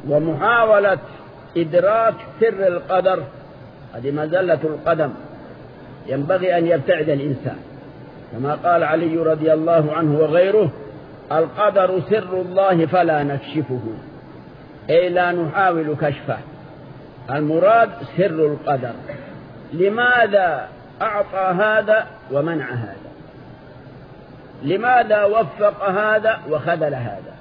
ومحاولة إدراك سر القدر هذه مزلة القدم، ينبغي أن يبتعد الإنسان، كما قال علي رضي الله عنه وغيره: القدر سر الله فلا نكشفه، أي لا نحاول كشفه. المراد سر القدر، لماذا أعطى هذا ومنع هذا؟ لماذا وفق هذا وخذل هذا؟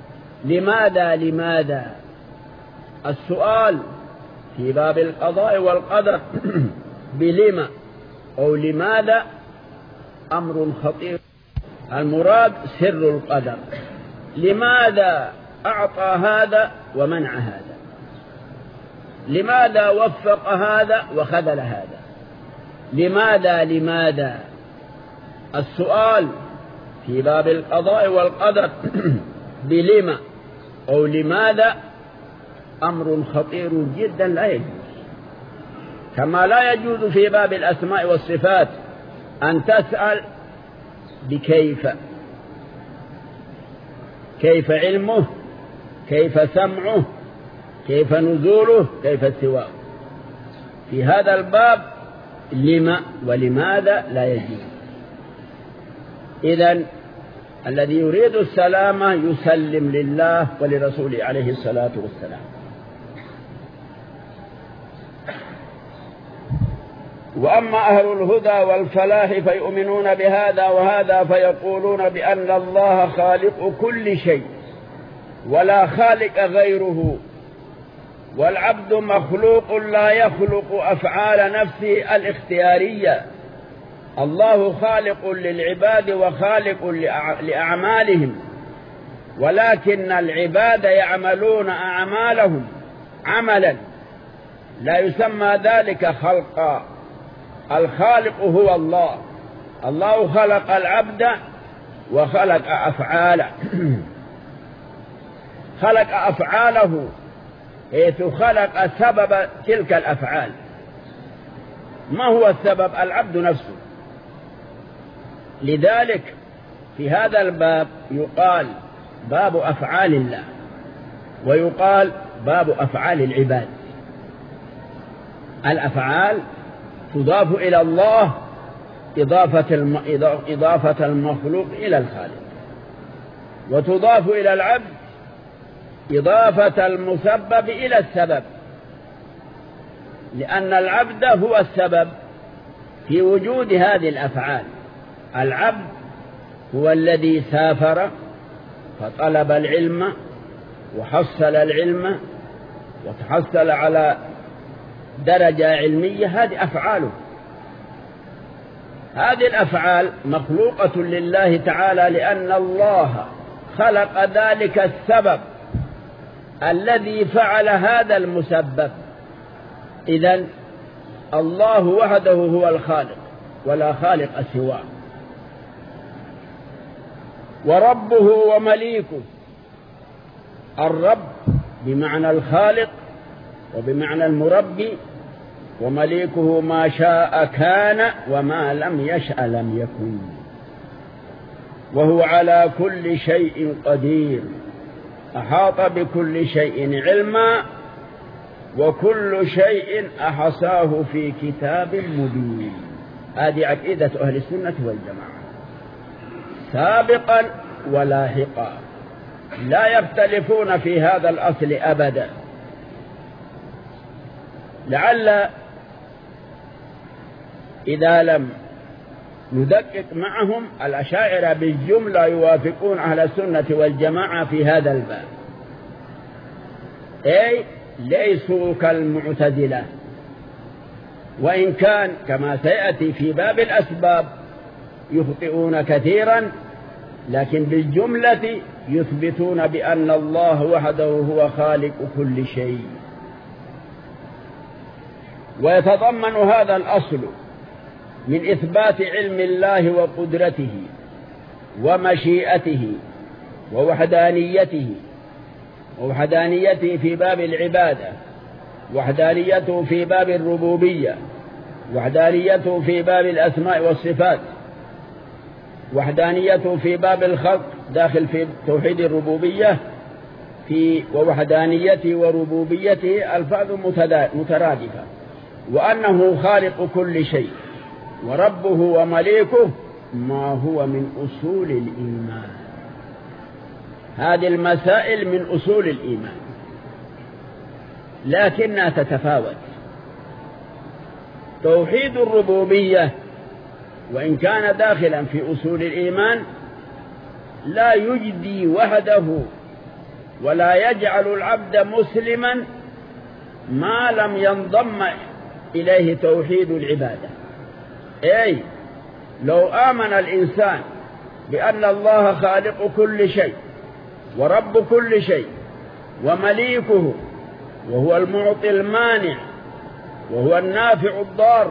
لماذا؟ السؤال في باب القضاء والقدر بلما أو لماذا أمر خطير. المراد سر القدر، لماذا أعطى هذا ومنع هذا؟ لماذا وفق هذا وخذل هذا؟ لماذا؟ السؤال في باب القضاء والقدر بلما أو لماذا أمر خطير جدا لا يجوز، كما لا يجوز في باب الأسماء والصفات أن تسأل بكيف، كيف علمه، كيف سمعه، كيف نزوله، كيف استواءه. في هذا الباب لما ولماذا لا يجوز. إذن الذي يريد السلامة يسلم لله ولرسوله عليه الصلاة والسلام. وأما أهل الهدى والفلاح فيؤمنون بهذا وهذا، فيقولون بأن الله خالق كل شيء ولا خالق غيره، والعبد مخلوق لا يخلق أفعال نفسه الاختيارية. الله خالق للعباد وخالق لأعمالهم، ولكن العباد يعملون أعمالهم عملا لا يسمى ذلك خلقا. الخالق هو الله، الله خلق العبد وخلق أفعاله خلق أفعاله حيث خلق سبب تلك الأفعال. ما هو السبب؟ العبد نفسه. لذلك في هذا الباب يقال باب أفعال الله، ويقال باب أفعال العباد. الأفعال تضاف إلى الله إضافة المخلوق إلى الخالق، وتضاف إلى العبد إضافة المسبب إلى السبب، لأن العبد هو السبب في وجود هذه الأفعال. العبد هو الذي سافر فطلب العلم وحصل العلم وتحصل على درجة علمية، هذه أفعاله. هذه الأفعال مخلوقة لله تعالى، لأن الله خلق ذلك السبب الذي فعل هذا المسبب. إذن الله وحده هو الخالق ولا خالق سواه. وربه ومليكه، الرب بمعنى الخالق وبمعنى المربي، ومليكه ما شاء كان وما لم يشأ لم يكن، وهو على كل شيء قدير، أحاط بكل شيء علما، وكل شيء أحصاه في كتاب مبين. هذه عقيدة أهل السنة والجماعة، سابقا ولاحقا، لا يختلفون في هذا الأصل أبدا. لعل إذا لم ندقق معهم الأشاعرة بالجملة يوافقون أهل السنة والجماعة في هذا الباب، أي ليسوا كالمعتزلة، وإن كان كما سيأتي في باب الأسباب يخطئون كثيرا، لكن بالجملة يثبتون بأن الله وحده هو خالق كل شيء. ويتضمن هذا الأصل من إثبات علم الله وقدرته ومشيئته ووحدانيته في باب العبادة، وحدانيته في باب الربوبية، وحدانيته في باب الأسماء والصفات، وحدانيته في باب الخلق داخل في توحيد الربوبية، ووحدانيته وربوبيته ألفاظ مترادفة، وأنه خالق كل شيء وربه ومليكه ما هو من أصول الإيمان. هذه المسائل من أصول الإيمان، لكنها تتفاوت. توحيد الربوبية وإن كان داخلا في أصول الإيمان لا يجدي وحده ولا يجعل العبد مسلما ما لم ينضم إليه توحيد العبادة. أي لو آمن الإنسان بأن الله خالق كل شيء ورب كل شيء ومليكه وهو المعطي المانع وهو النافع الضار،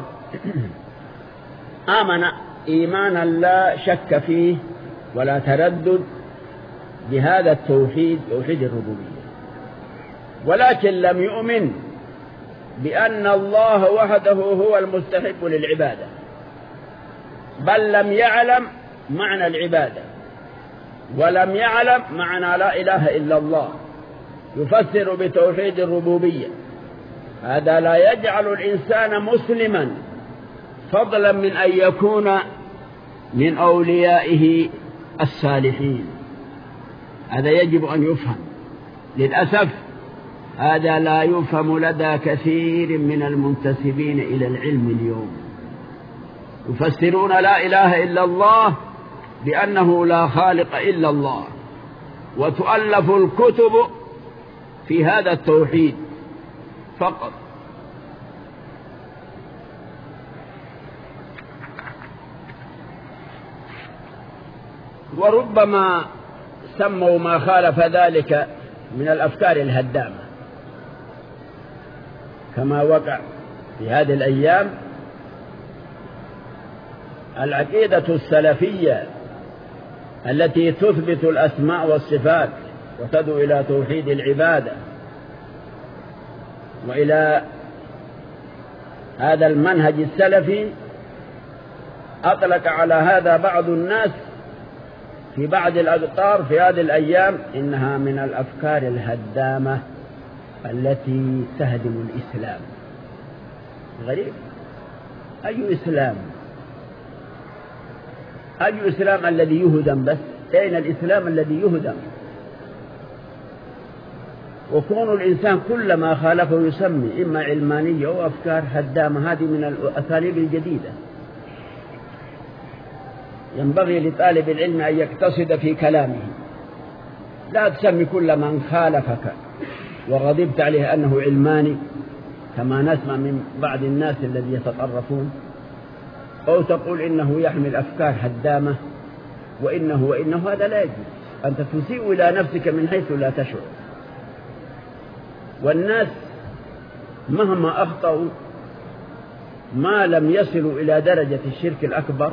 آمن إيمانا لا شك فيه ولا تردد بهذا التوحيد، توحيد الربوبية، ولكن لم يؤمن بأن الله وحده هو المستحق للعبادة، بل لم يعلم معنى العبادة ولم يعلم معنى لا إله إلا الله، يفسر بتوحيد الربوبية. هذا لا يجعل الإنسان مسلما، فضلا من أن يكون من أوليائه الصالحين. هذا يجب أن يفهم. للأسف هذا لا يفهم لدى كثير من المنتسبين إلى العلم اليوم، يفسرون لا إله إلا الله بأنه لا خالق إلا الله، وتؤلف الكتب في هذا التوحيد فقط. وربما سموا ما خالف ذلك من الأفكار الهدامة، كما وقع في هذه الأيام العقيدة السلفية التي تثبت الأسماء والصفات وتدعو إلى توحيد العبادة وإلى هذا المنهج السلفي. أطلق على هذا بعض الناس في بعض الأقطار في هذه الأيام إنها من الأفكار الهدامة التي تهدم الإسلام. غريب، أي إسلام؟ أي إسلام الذي يهدم؟ بس أين الإسلام الذي يهدم؟ وكون الإنسان كلما خالفه يسمي إما علمانية أو أفكار هدامة، هذه من الأساليب الجديدة. ينبغي لطالب العلم أن يقتصد في كلامه، لا تسمي كل من خالفك وغضبت عليه أنه علماني كما نسمع من بعض الناس الذين يتطرفون، أو تقول إنه يحمل أفكار هدامة وإنه هذا لا يجوز. أنت تسيء إلى نفسك من حيث لا تشعر. والناس مهما أخطأوا ما لم يصلوا إلى درجة الشرك الأكبر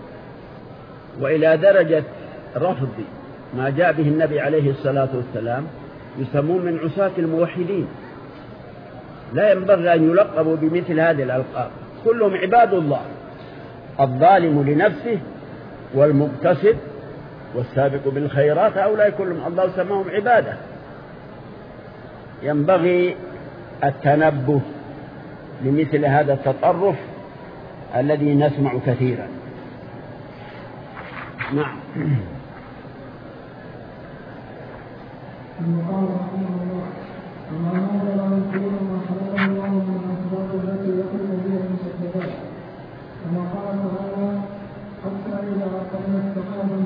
وإلى درجة رفض ما جاء به النبي عليه الصلاة والسلام يسمون من عصاة الموحدين. لا ينبغي أن يلقبوا بمثل هذه الألقاب، كلهم عباد الله، الظالم لنفسه والمقتصد والسابق بالخيرات، هؤلاء كلهم الله سماهم عبادة. ينبغي التنبه لمثل هذا التطرف الذي نسمع كثيرا. نعم. كما قال تعالى: حتى إذا عقلنا استقاموا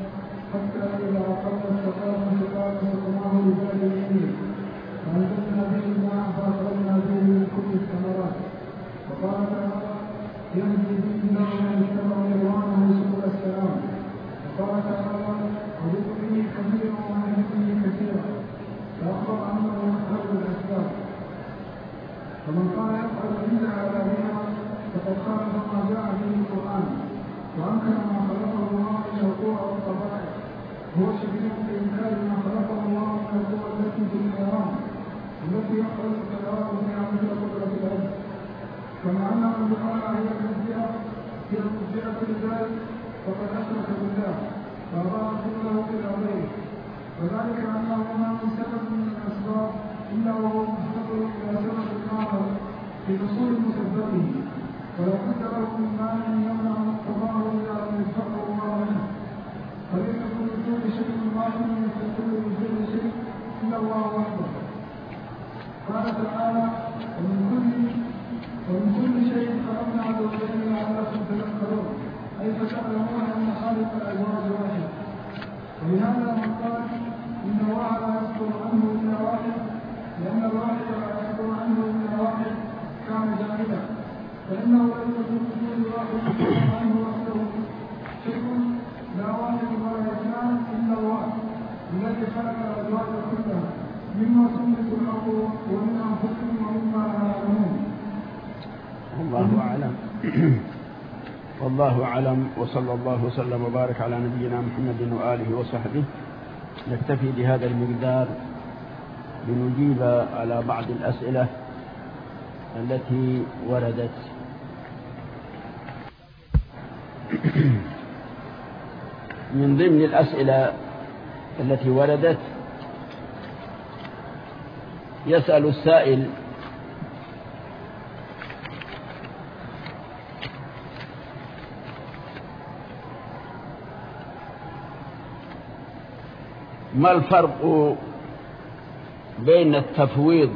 سقاما سقناه لبلد ميت فأنزلنا به الماء فأخرجنا به من كل الثمرات. وقال تعالى: يهدي به الله من اتبع رضوانه سبل السلام. وقال تعالى: وذكر به كثيرا وعن به كثيرا، فأخبر أنه أحد الأسباب. فمن قال يفعل إلا على بها فقد خالف ما جاء به القرآن وأنكر ما خلقه الله من القوى والطبائع. هو شبيه بإنكار ما خلقه الله من القوى التي في الحيوان التي يخرج الطيران بها مثل قدرة الأرض، كما أن البقاء هي المبدئة في ولو كنت له من مانع يمنع مقتضاه إلا أن يستغفر الله منه فليس كل وجود شيء واحد يستقل بوجود شيء إلا الله وحده. قال تعالى ومن كل شيء خلقنا زوجين لعلكم تذكرون أي فتعلمون أن خالق الأزواج واحد. ولهذا من قال إن الله لا يصدر عنه إلا واحد لأن الواحد لا يصدر عنه إلا واحد كان جاهلا فإنه ليس في وجود واحد يصدر عنه وحده شيء لا واحد ولا اثنان إلا الله الذي خلق الأزواج كلها مما تنبت الأرض ومن أنفسهم ومما لا يعلمون. والله أعلم. والله أعلم، وصلى الله وسلم وبارك على نبينا محمد وآله وصحبه. نكتفي بهذا المقدار لنجيب على بعض الأسئلة التي وردت. من ضمن الأسئلة التي وردت يسأل السائل: ما الفرق بين التفويض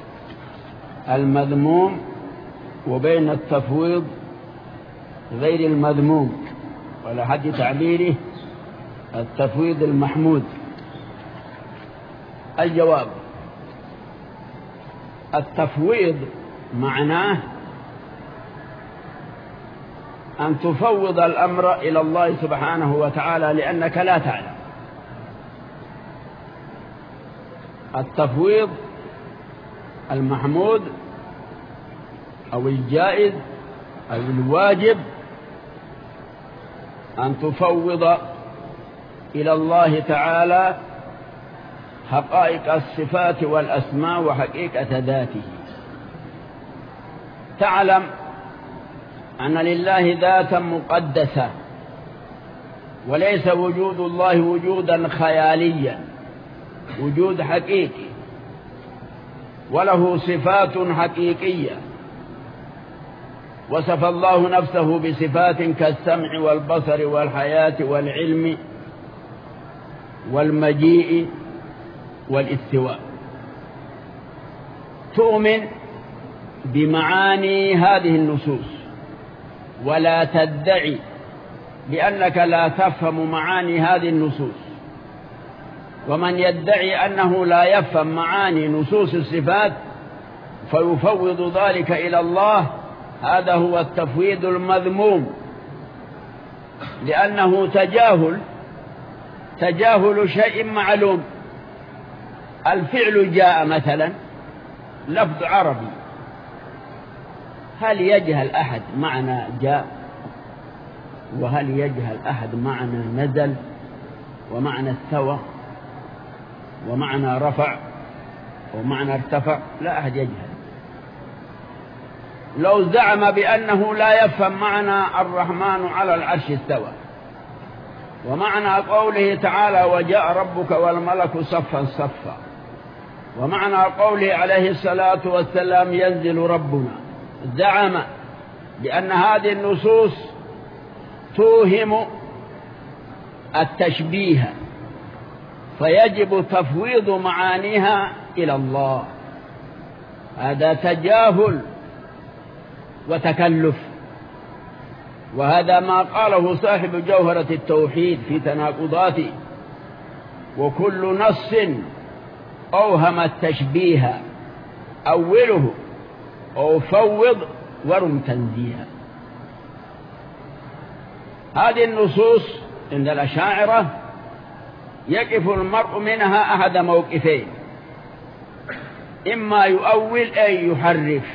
المذموم وبين التفويض غير المذموم؟ وعلى حد تعبيره التفويض المحمود. الجواب: التفويض معناه أن تفوض الأمر إلى الله سبحانه وتعالى لأنك لا تعلم. التفويض المحمود أو الجائز أو الواجب أن تفوض إلى الله تعالى حقائق الصفات والأسماء وحقيقة ذاته. تعلم أن لله ذاتا مقدسة، وليس وجود الله وجودا خياليا، وجود حقيقي، وله صفات حقيقية. وصف الله نفسه بصفات كالسمع والبصر والحياة والعلم والمجيء والاستواء. تؤمن بمعاني هذه النصوص ولا تدعي بأنك لا تفهم معاني هذه النصوص. ومن يدعي أنه لا يفهم معاني نصوص الصفات فيفوض ذلك إلى الله، هذا هو التفويض المذموم، لأنه تجاهل شيء معلوم. الفعل جاء مثلا لفظ عربي، هل يجهل أحد معنى جاء؟ وهل يجهل أحد معنى نزل ومعنى استوى ومعنى رفع ومعنى ارتفع؟ لا أحد يجهل. لو زعم بأنه لا يفهم معنى الرحمن على العرش استوى، ومعنى قوله تعالى وجاء ربك والملك صفا صفا، ومعنى قوله عليه الصلاة والسلام ينزل ربنا، زعم بأن هذه النصوص توهم التشبيه، فيجب تفويض معانيها إلى الله. هذا تجاهل وتكلف، وهذا ما قاله صاحب جوهرة التوحيد في تناقضاته: وكل نص أوهم التشبيه أوله أو فوض ورم تنزيها. هذه النصوص عند الأشاعرة يقف المرء منها أحد موقفين: إما يؤول أي يحرف،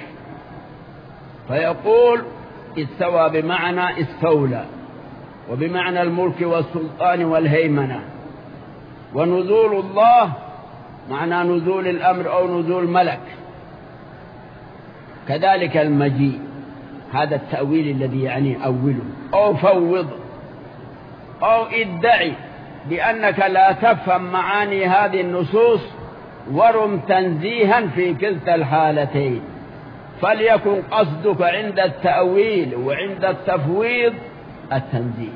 فيقول استوى بمعنى استولى، وبمعنى الملك والسلطان والهيمنة، ونزول الله معنى نزول الأمر أو نزول ملك، كذلك المجيء. هذا التأويل الذي يعني أوله أو فوض أو ادعي بأنك لا تفهم معاني هذه النصوص ورم تنزيها في كلتا الحالتين. فليكن قصدك عند التأويل وعند التفويض التنزيل.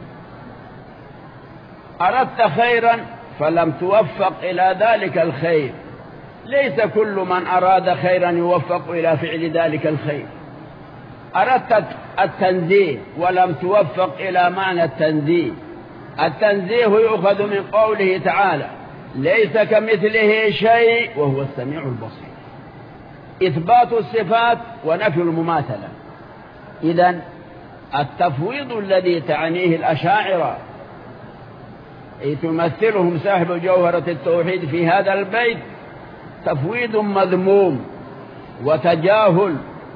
أردت خيرا فلم توفق إلى ذلك الخير، ليس كل من أراد خيرا يوفق إلى فعل ذلك الخير. أردت التنزيه ولم توفق إلى معنى التنزيه. التنزيه يؤخذ من قوله تعالى: ليس كمثله شيء وهو السميع البصير، إثبات الصفات ونفي المماثلة. إذن التفويض الذي تعنيه الأشاعرة تمثلهم صاحب جوهرة التوحيد في هذا البيت تفويض مذموم وتجاهل،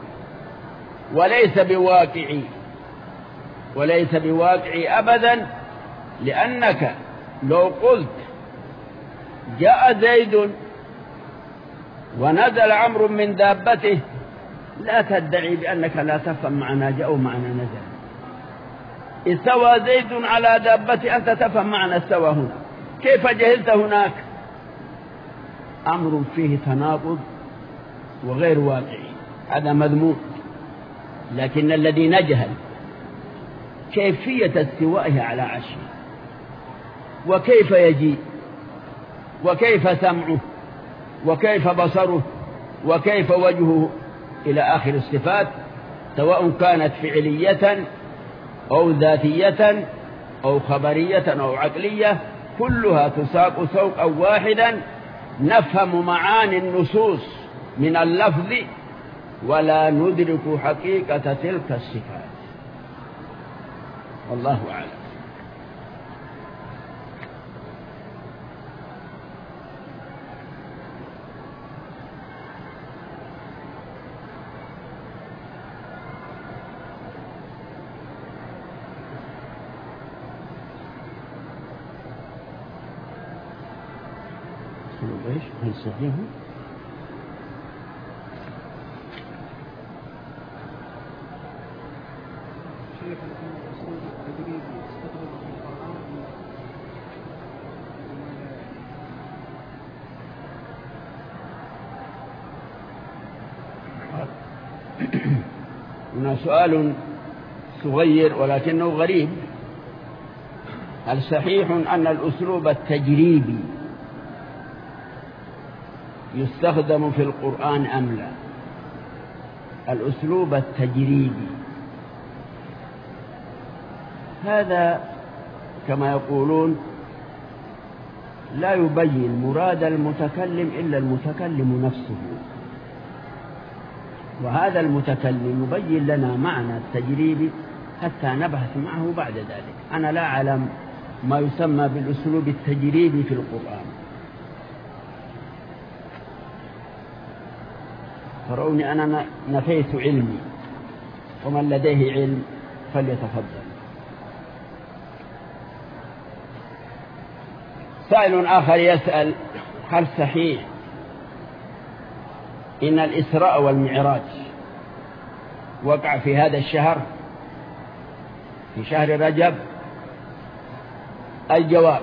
وليس بواقعي أبدا، لأنك لو قلت جاء زيد ونزل عمرو من دابته لا تدعي بأنك لا تفهم معنى جاء ومعنى نزل. استوى زيد على دابته أنت تفهم معنى استوى هنا، كيف جهلت هناك؟ أمر فيه تناقض وغير واقعي، هذا مذموم. لكن الذي نجهل كيفية استوائه على عرشه، وكيف يجيء، وكيف سمعه، وكيف بصره، وكيف وجهه، إلى آخر الصفات، سواء كانت فعلية أو ذاتية أو خبرية أو عقلية، كلها تساق سوقا واحدا، نفهم معاني النصوص من اللفظ ولا ندرك حقيقة تلك الصفات. والله أعلم. هل صحيح؟ هنا سؤال صغير ولكنه غريب: هل صحيح أن الأسلوب التجريبي يستخدم في القرآن أم لا؟ الأسلوب التجريبي هذا كما يقولون لا يبين مراد المتكلم إلا المتكلم نفسه، وهذا المتكلم يبين لنا معنى التجريبي حتى نبحث معه بعد ذلك. أنا لا أعلم ما يسمى بالأسلوب التجريبي في القرآن. تروني أنا نفيت علمي، ومن لديه علم فليتفضل. سائل آخر يسأل: هل صحيح إن الإسراء والمعراج وقع في هذا الشهر، في شهر رجب؟ الجواب: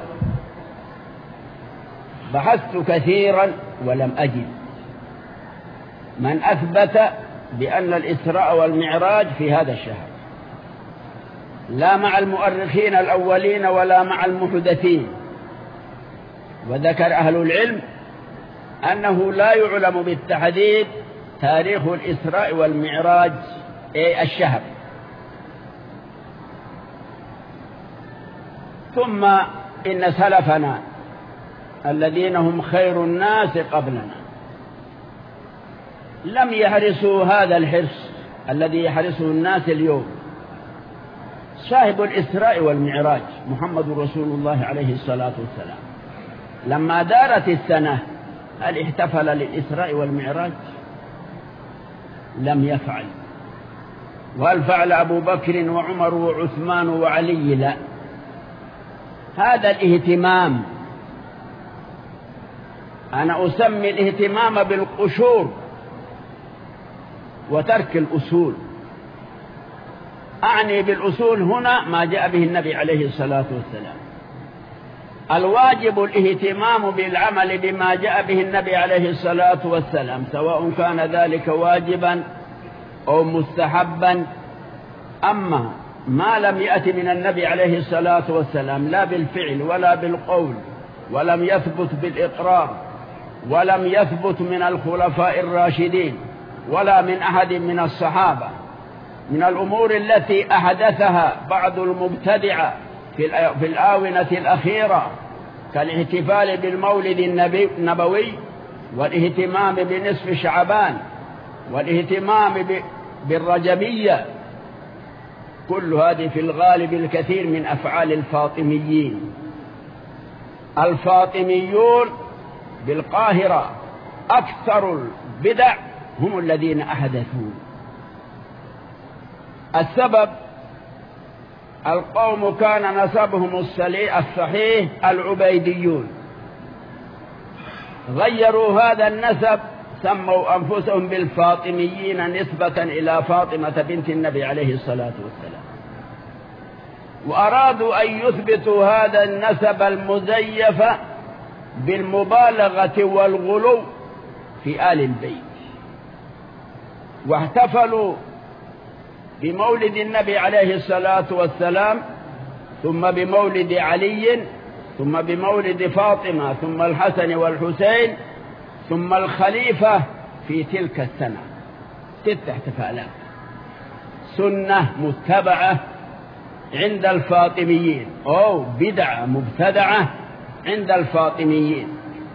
بحثت كثيرا ولم أجد من أثبت بأن الإسراء والمعراج في هذا الشهر، لا مع المؤرخين الأولين ولا مع المحدثين. وذكر أهل العلم أنه لا يعلم بالتحديد تاريخ الإسراء والمعراج الشهر. ثم إن سلفنا الذين هم خير الناس قبلنا لم يحرسوا هذا الحرص الذي يحرسه الناس اليوم. صاحب الإسراء والمعراج محمد رسول الله عليه الصلاة والسلام لما دارت السنة هل احتفل للإسراء والمعراج؟ لم يفعل. وهل فعل أبو بكر وعمر وعثمان وعلي؟ لا. هذا الاهتمام أنا أسمي الاهتمام بالقشور وترك الأصول. أعني بالأصول هنا ما جاء به النبي عليه الصلاة والسلام. الواجب الاهتمام بالعمل بما جاء به النبي عليه الصلاة والسلام، سواء كان ذلك واجبا أو مستحبا. أما ما لم يأتي من النبي عليه الصلاة والسلام لا بالفعل ولا بالقول، ولم يثبت بالإقرار، ولم يثبت من الخلفاء الراشدين ولا من أحد من الصحابة، من الأمور التي أحدثها بعض المبتدعة في الآونة الأخيرة كالاحتفال بالمولد النبوي والاهتمام بنصف شعبان والاهتمام بالرجبية، كل هذه في الغالب الكثير من أفعال الفاطميين. الفاطميون بالقاهرة أكثر البدع هم الذين أحدثوا. السبب القوم كان نسبهم الصحيح العبيديون، غيروا هذا النسب، سموا أنفسهم بالفاطميين نسبة إلى فاطمة بنت النبي عليه الصلاة والسلام، وأرادوا أن يثبتوا هذا النسب المزيف بالمبالغة والغلو في آل البيت، واحتفلوا بمولد النبي عليه الصلاة والسلام، ثم بمولد علي، ثم بمولد فاطمة، ثم الحسن والحسين، ثم الخليفة في تلك السنة. 6 احتفالات، سنة متبعة عند الفاطميين أو بدعة مبتدعة عند الفاطميين.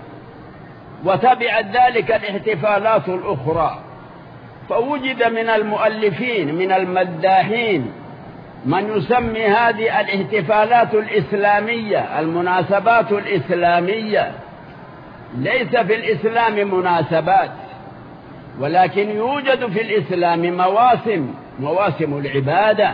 وتبعت ذلك الاحتفالات الأخرى، فوجد من المؤلفين من المداحين من يسمي هذه الاحتفالات الإسلامية المناسبات الإسلامية. ليس في الإسلام مناسبات، ولكن يوجد في الإسلام مواسم العبادة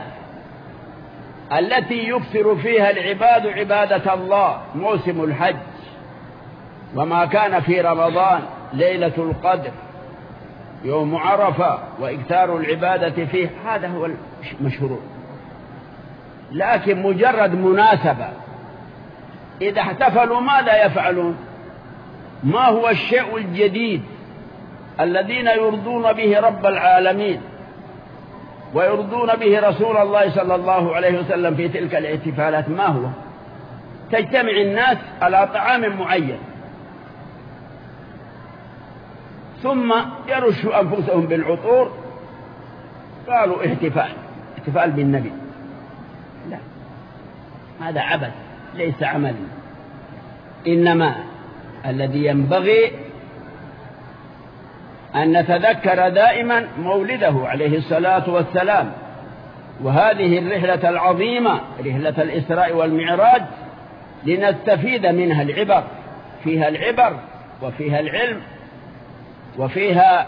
التي يكثر فيها العباد عبادة الله، موسم الحج، وما كان في رمضان ليلة القدر، يوم عرفة، وإكثار العبادة فيه، هذا هو المشروع. لكن مجرد مناسبة، إذا احتفلوا ماذا يفعلون؟ ما هو الشيء الجديد الذين يرضون به رب العالمين ويرضون به رسول الله صلى الله عليه وسلم في تلك الاحتفالات؟ ما هو؟ تجتمع الناس على طعام معين، ثم يرشوا أنفسهم بالعطور، قالوا احتفال بالنبي. لا، هذا عبث، ليس عمل. إنما الذي ينبغي أن نتذكر دائما مولده عليه الصلاة والسلام، وهذه الرحلة العظيمة، رحلة الإسراء والمعراج، لنستفيد منها العبر، فيها العبر وفيها العلم، وفيها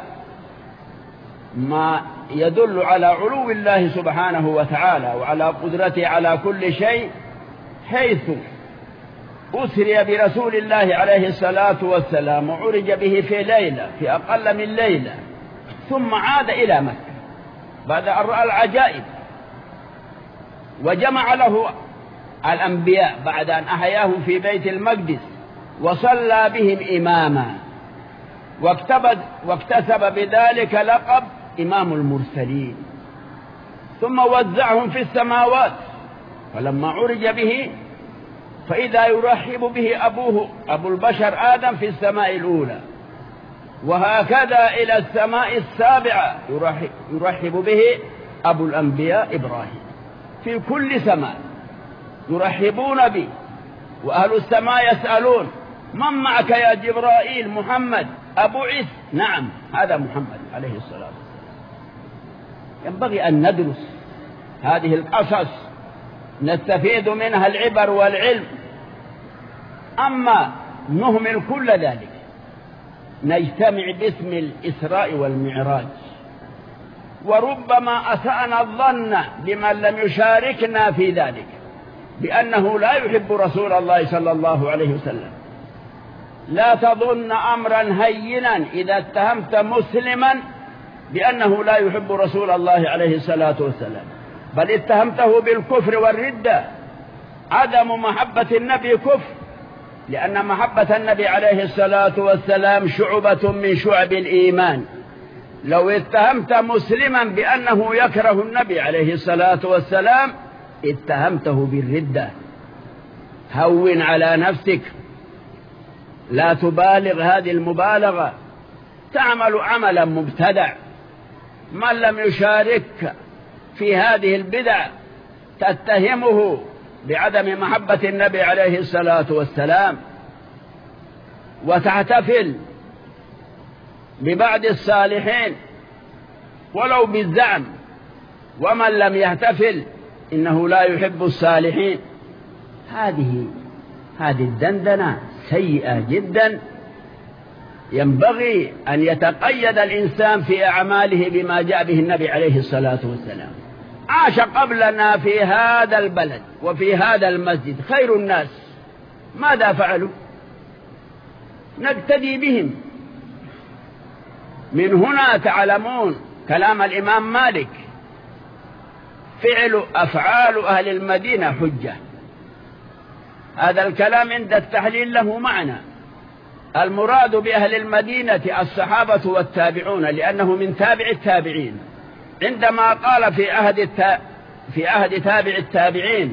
ما يدل على علو الله سبحانه وتعالى وعلى قدرته على كل شيء، حيث أسري برسول الله عليه الصلاة والسلام وعرج به في ليلة، في أقل من ليلة، ثم عاد إلى مكة بعد أن رأى العجائب، وجمع له الأنبياء بعد أن أحياهم في بيت المقدس، وصلى بهم إماما، واكتسب بذلك لقب إمام المرسلين، ثم وزعهم في السماوات. فلما عرج به فإذا يرحب به أبوه أبو البشر آدم في السماء الأولى، وهكذا إلى السماء السابعة يرحب به أبو الأنبياء إبراهيم. في كل سماء يرحبون به، وأهل السماء يسألون: من معك يا جبرائيل؟ محمد. أبو عيسى؟ نعم، هذا محمد عليه الصلاة والسلام. ينبغي أن ندرس هذه القصص، نستفيد منها العبر والعلم. أما نهمل كل ذلك، نجتمع باسم الإسراء والمعراج، وربما أسأنا الظن بمن لم يشاركنا في ذلك بأنه لا يحب رسول الله صلى الله عليه وسلم. لا تظن أمرا هينا إذا اتهمت مسلما بأنه لا يحب رسول الله عليه الصلاة والسلام، بل اتهمته بالكفر والردة. عدم محبة النبي كفر، لأن محبة النبي عليه الصلاة والسلام شعبة من شعب الإيمان، لو اتهمت مسلما بأنه يكره النبي عليه الصلاة والسلام اتهمته بالردة. هون على نفسك، لا تبالغ هذه المبالغة. تعمل عملا مبتدع، من لم يشارك في هذه البدع تتهمه بعدم محبة النبي عليه الصلاة والسلام، وتحتفل ببعض الصالحين ولو بالزعم، ومن لم يحتفل إنه لا يحب الصالحين. هذه الدندنة سيئة جدا. ينبغي أن يتقيد الإنسان في أعماله بما جاء به النبي عليه الصلاة والسلام. عاش قبلنا في هذا البلد وفي هذا المسجد خير الناس، ماذا فعلوا؟ نقتدي بهم. من هنا تعلمون كلام الإمام مالك: أفعال أهل المدينة حجة. هذا الكلام عند التحليل له معنى. المراد بأهل المدينة الصحابة والتابعون، لأنه من تابع التابعين. عندما قال في عهد تابع التابعين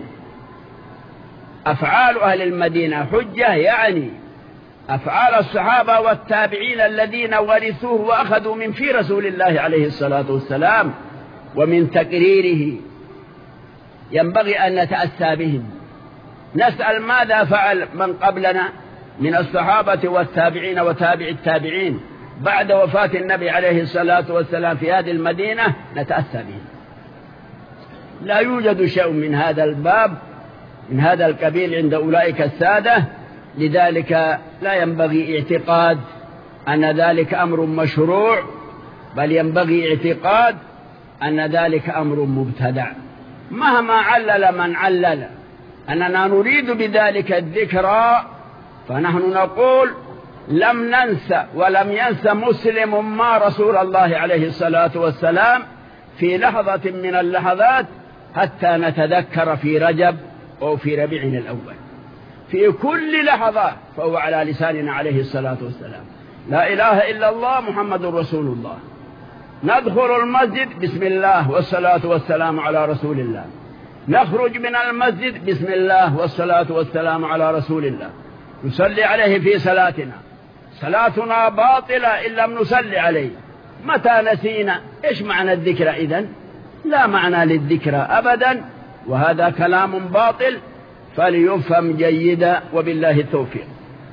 أفعال أهل المدينة حجة، يعني أفعال الصحابة والتابعين الذين ورثوه وأخذوا من في رسول الله عليه الصلاة والسلام ومن تقريره، ينبغي أن نتأسى بهم. نسأل ماذا فعل من قبلنا من الصحابة والتابعين وتابع التابعين بعد وفاة النبي عليه الصلاة والسلام في هذه المدينة، نتأسى بهم. لا يوجد شيء من هذا الباب من هذا القبيل عند أولئك السادة. لذلك لا ينبغي اعتقاد أن ذلك أمر مشروع، بل ينبغي اعتقاد أن ذلك أمر مبتدع. مهما علل من علل أننا نريد بذلك الذكرى، فنحن نقول لم ننسى ولم ينسى مسلم ما رسول الله عليه الصلاة والسلام في لحظة من اللحظات حتى نتذكر في رجب أو في ربيع الأول. في كل لحظة فهو على لساننا عليه الصلاة والسلام: لا إله إلا الله محمد رسول الله. ندخل المسجد بسم الله والصلاة والسلام على رسول الله، نخرج من المسجد بسم الله والصلاة والسلام على رسول الله، نصلي عليه في صلاتنا. صلاتنا باطلة إن لم نصلي عليه. متى نسينا؟ إيش معنى الذكرى إذن؟ لا معنى للذكرى أبدا، وهذا كلام باطل فليفهم جيدا، وبالله التوفيق.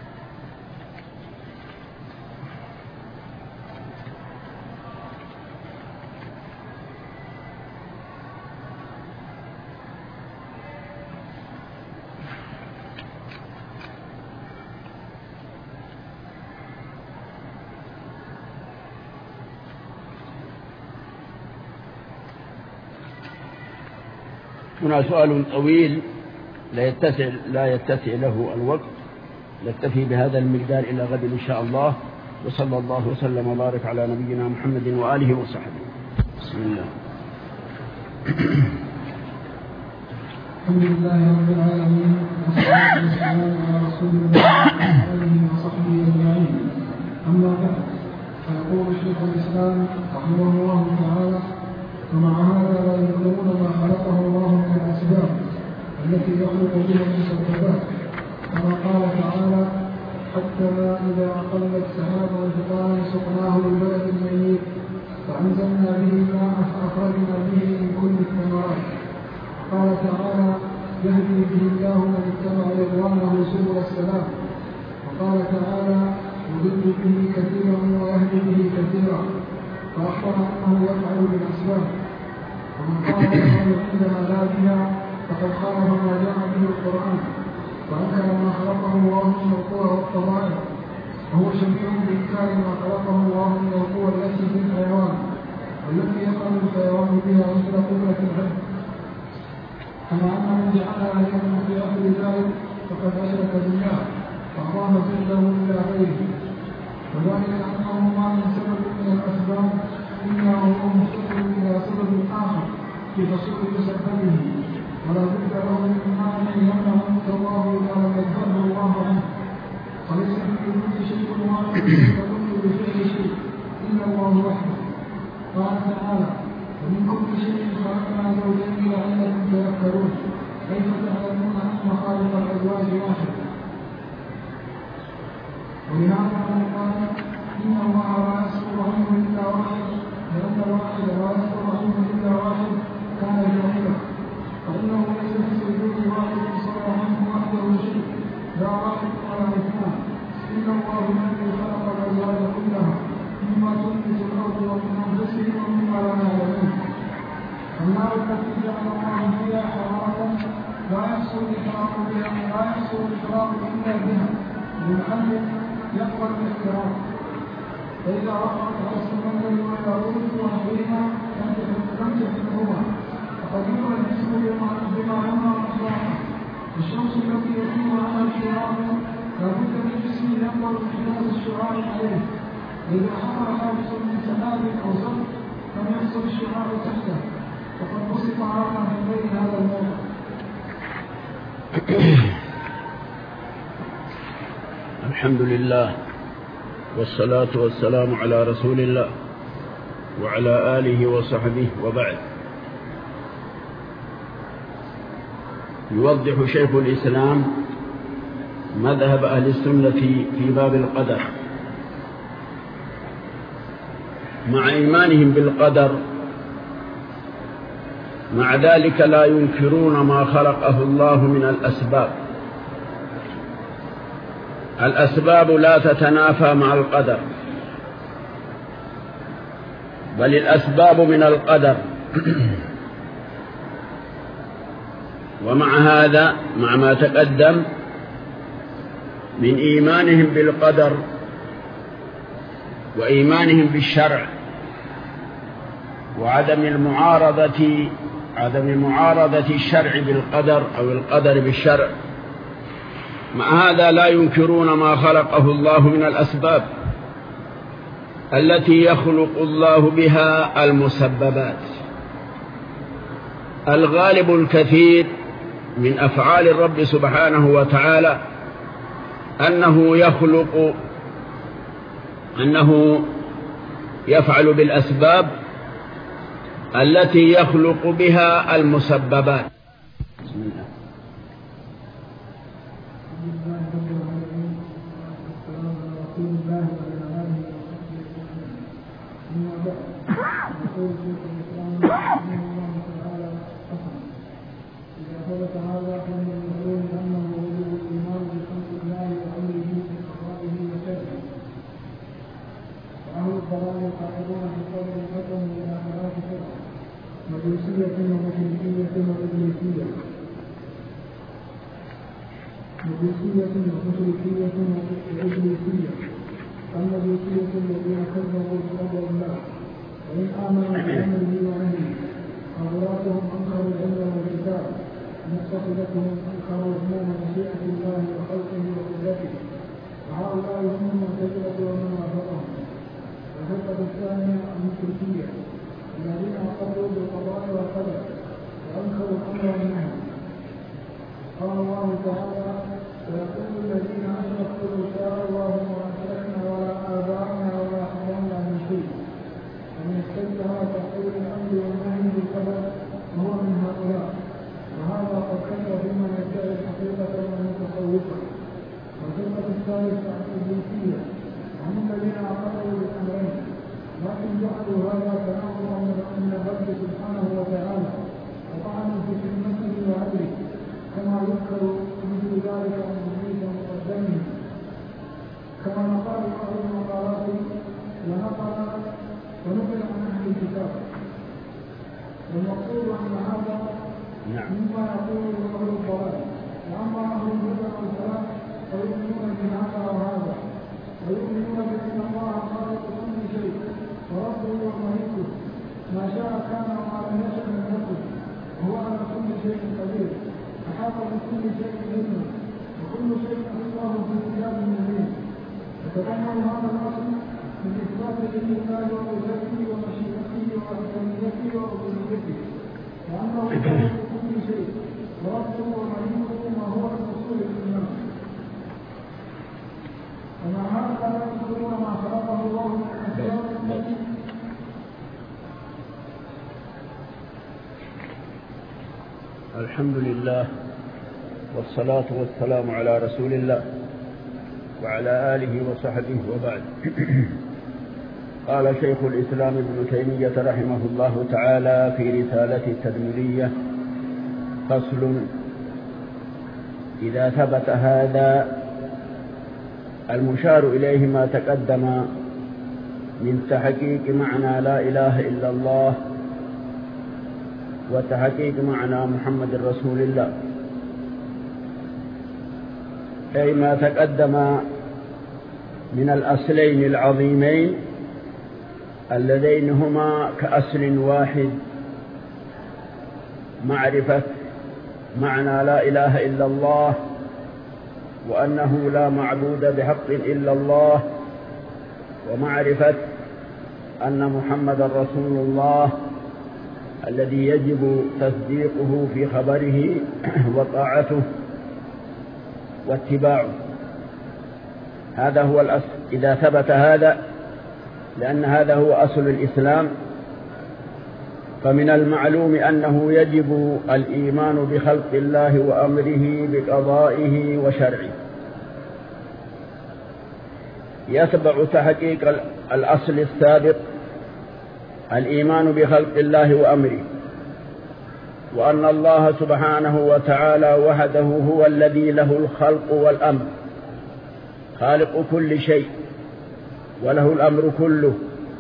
هنا سؤال طويل لا يتسع له الوقت، نكتفي بهذا المقدار إلى غد إن شاء الله. وصلى الله وسلم وبارك على نبينا محمد وآله وصحبه. بسم الله. الحمد لله رب العالمين، والصلاة والسلام على رسول الله وآله وصحبه أجمعين. أما بعد، فيقول شيخ الإسلام رحمه الله تعالى: ومع هذا لا ينكرون ما خلقه الله من الأسباب التي يخلق بها المسببات، كما قال تعالى: حتى إذا أقلت سحابا ثقالا سقناه لبلد ميت فأنزلنا به الماء فأخرجنا به من كل الثمرات. قال تعالى: يهدي به الله من اتبع رضوانه سبل السلام. وقال تعالى: يضل به كثيرا ويهدي به كثيرا، فأخبر أنه يفعل بالأسباب. ومن قال عندما لا بها فقد خالف ما جاء به القرآن، وأنكر ما خلقه الله من القوى والطبائع، وهو شبيه بإنكار ما خلقه الله من القوى التي في الحيوان والتي يفعل الحيوان بها مثل قوة العبد. كما أن من جعلها يوم في آخر ذلك فقد أشرك بالله فأضاف جهله إلى غيره، وذلك أنه ما من سبب من الأسباب إلا وهو مفتقر إلى سبب آخر في حصول مسببه، ولا بد له من مانع يمنع منك الله إذا لم يدبره الله عنه. وليس في الوجود شيء واحد يستقل بفعل شيء إلا الله وحده، الأرض ومن أنفسهم ومما لا يعلمون. النار التي جعل الله فيها حرارة لا يحصل الإكرام إلا بها بمحل يقبل الاحترام. فإذا وقعت رأس المنزل والياقوت ونحوهما لم تحكمهما وقد يرى الجسم بما يمنع مصلحته. الشمس التي يكون عنها الشعاع لابد من جسم يقبل انحراف الشعاع عليه. إذا حمل حادث من سحاب أو صف لم يحصل الشعاع تحته، وقد بسط عرضا في بين هذا الموضع. الحمد لله والصلاة والسلام على رسول الله وعلى آله وصحبه وبعد. يوضح شيخ الإسلام مذهب أهل السنة في باب القدر مع إيمانهم بالقدر، مع ذلك لا ينكرون ما خلقه الله من الأسباب. الأسباب لا تتنافى مع القدر، بل الأسباب من القدر. ومع هذا، مع ما تقدم من إيمانهم بالقدر وإيمانهم بالشرع وعدم معارضة الشرع بالقدر أو القدر بالشرع، مع هذا لا ينكرون ما خلقه الله من الأسباب التي يخلق الله بها المسببات. الغالب الكثير من أفعال الرب سبحانه وتعالى أنه يفعل بالأسباب التي يخلق بها المسببات. بسم الله. مجوسية ومشركية وإبليسية. المجوسية الذين كذبوا بقدر الله وإن آمنوا بأمره ونهيه. أغراتهم أنكروا العلم والكتاب، مقتصدتهم أنكروا عموم مشيئة الله وخلقه وقدرته. وهؤلاء هم المعتزلة ومن وافقهم. الفرقة الثانية المشركية الذين أقروا بالقضاء والقدر وأنكروا الأمر والنهي. قال الله تعالى: ويقول الذين أشركوا لو شاء الله ما أشركنا ولا آباؤنا ولا حرمنا من شيء. ومن استجدها تقول الأمر والنهي بالقدر وهو من هؤلاء، وهذا قد كثر ممن يدعي الحقيقة والمتصوفة. والفرقة الثالثة الإبليسية هم الذين أقروا بالأمرين، لكن جعلوا هذا تناقضا من الرب سبحانه وتعالى وطعنوا في سنته وعدله، كما يذكر مثل ذلك عن ابليس ومقدمه. كما نقال بعض المقالات ونقل عن اهل الكتاب. والمقصود ان هذا مما يقوله اهل الضلال. واما اهل الهدى والسلام فيؤمنون بهذا وهذا، ويؤمنون بان الله خالق كل شيء وربه ومليكه، ما شاء كان وما لم يشأ لم يكن، وهو على كل شيء قدير، أحاط بكل شيء علما، وكل شيء الله في كتاب مبين. يتضمن هذا الأصل من إثبات لله وقدرته ومشيئته وحكميته وألوهيته، وأنه خالق كل شيء وربه ومليكه، ما هو الأصول الإيمان. ومع هذا لا يذكرون ما خلقه الله من الأسباب التي الحمد لله والصلاة والسلام على رسول الله وعلى آله وصحبه وبعد. قال شيخ الإسلام ابن تيمية رحمه الله تعالى في رسالة التدمرية: فصل: إذا ثبت هذا المشار إليه ما تقدم من تحقيق معنى لا إله إلا الله وتحقيق معنى محمد رسول الله، أي ما تقدم من الأصلين العظيمين اللذين هما كأصل واحد: معرفة معنى لا إله إلا الله، وأنه لا معبود بحق إلا الله، ومعرفة أن محمد رسول الله الذي يجب تصديقه في خبره وطاعته واتباعه. هذا هو الأصل. إذا ثبت هذا، لأن هذا هو أصل الإسلام، فمن المعلوم أنه يجب الإيمان بخلق الله وأمره بقضائه وشرعه. يتبع تحقيق الأصل السابق الإيمان بخلق الله وأمره، وأن الله سبحانه وتعالى وحده هو الذي له الخلق والأمر، خالق كل شيء وله الأمر كله.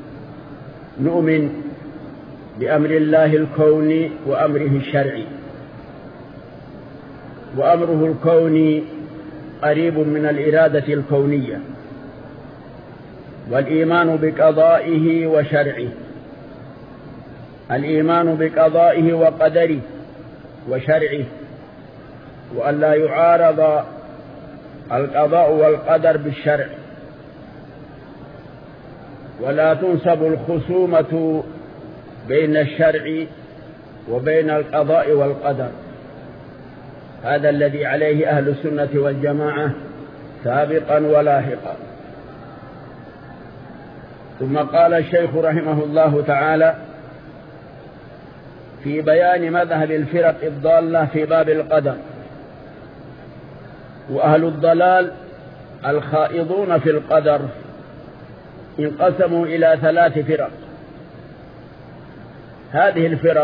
نؤمن بأمر الله الكوني وأمره الشرعي، وأمره الكوني قريب من الإرادة الكونية، والإيمان بقضائه وشرعه، الإيمان بقضائه وقدره وشرعه، وأن لا يعارض القضاء والقدر بالشرع، ولا تنسب الخصومة بين الشرع وبين القضاء والقدر. هذا الذي عليه أهل السنة والجماعة سابقا ولاحقا. ثم قال الشيخ رحمه الله تعالى في بيان مذهب الفرق الضالة في باب القدر: وأهل الضلال الخائضون في القدر انقسموا إلى 3 فرق. هذه الفرق: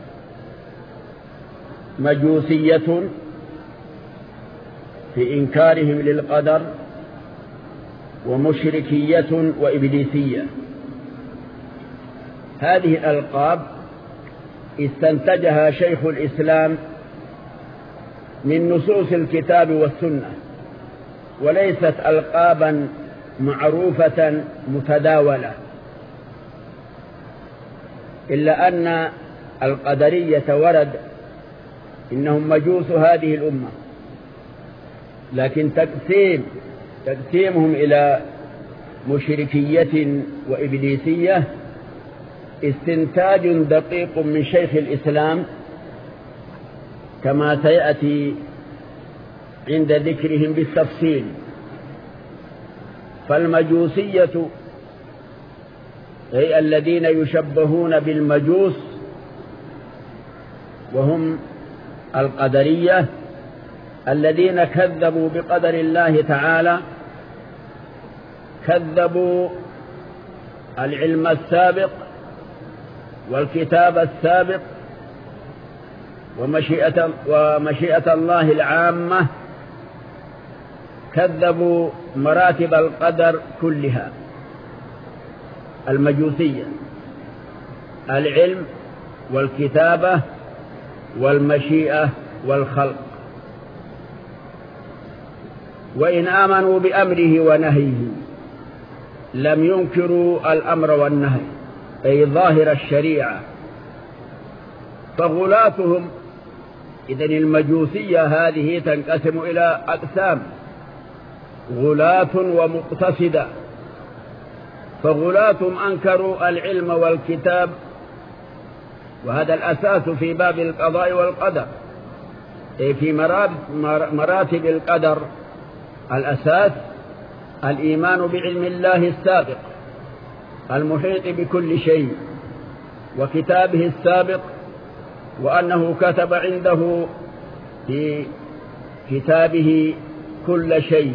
مجوسية في إنكارهم للقدر، ومشركية، وإبليسية. هذه الألقاب استنتجها شيخ الإسلام من نصوص الكتاب والسنة، وليست ألقابا معروفة متداولة، إلا أن القدرية ورد إنهم مجوس هذه الأمة، لكن تقسيمهم إلى مشركية وإبليسية استنتاج دقيق من شيخ الإسلام، كما سيأتي عند ذكرهم بالتفصيل. فالمجوسية أي الذين يشبهون بالمجوس، وهم القدرية الذين كذبوا بقدر الله تعالى، كذبوا العلم السابق والكتاب السابق ومشيئة الله العامة، كذبوا مراتب القدر كلها. المجوسية: العلم والكتابة والمشيئة والخلق. وإن آمنوا بأمره ونهيه لم ينكروا الأمر والنهي، أي ظاهر الشريعة. فغلاتهم، إذن المجوسية هذه تنقسم إلى أقسام: غلاة ومقتصدة. فغلاتهم أنكروا العلم والكتاب، وهذا الأساس في باب القضاء والقدر، أي في مراتب القدر. الأساس الإيمان بعلم الله السابق المحيط بكل شيء، وكتابه السابق، وأنه كتب عنده في كتابه كل شيء.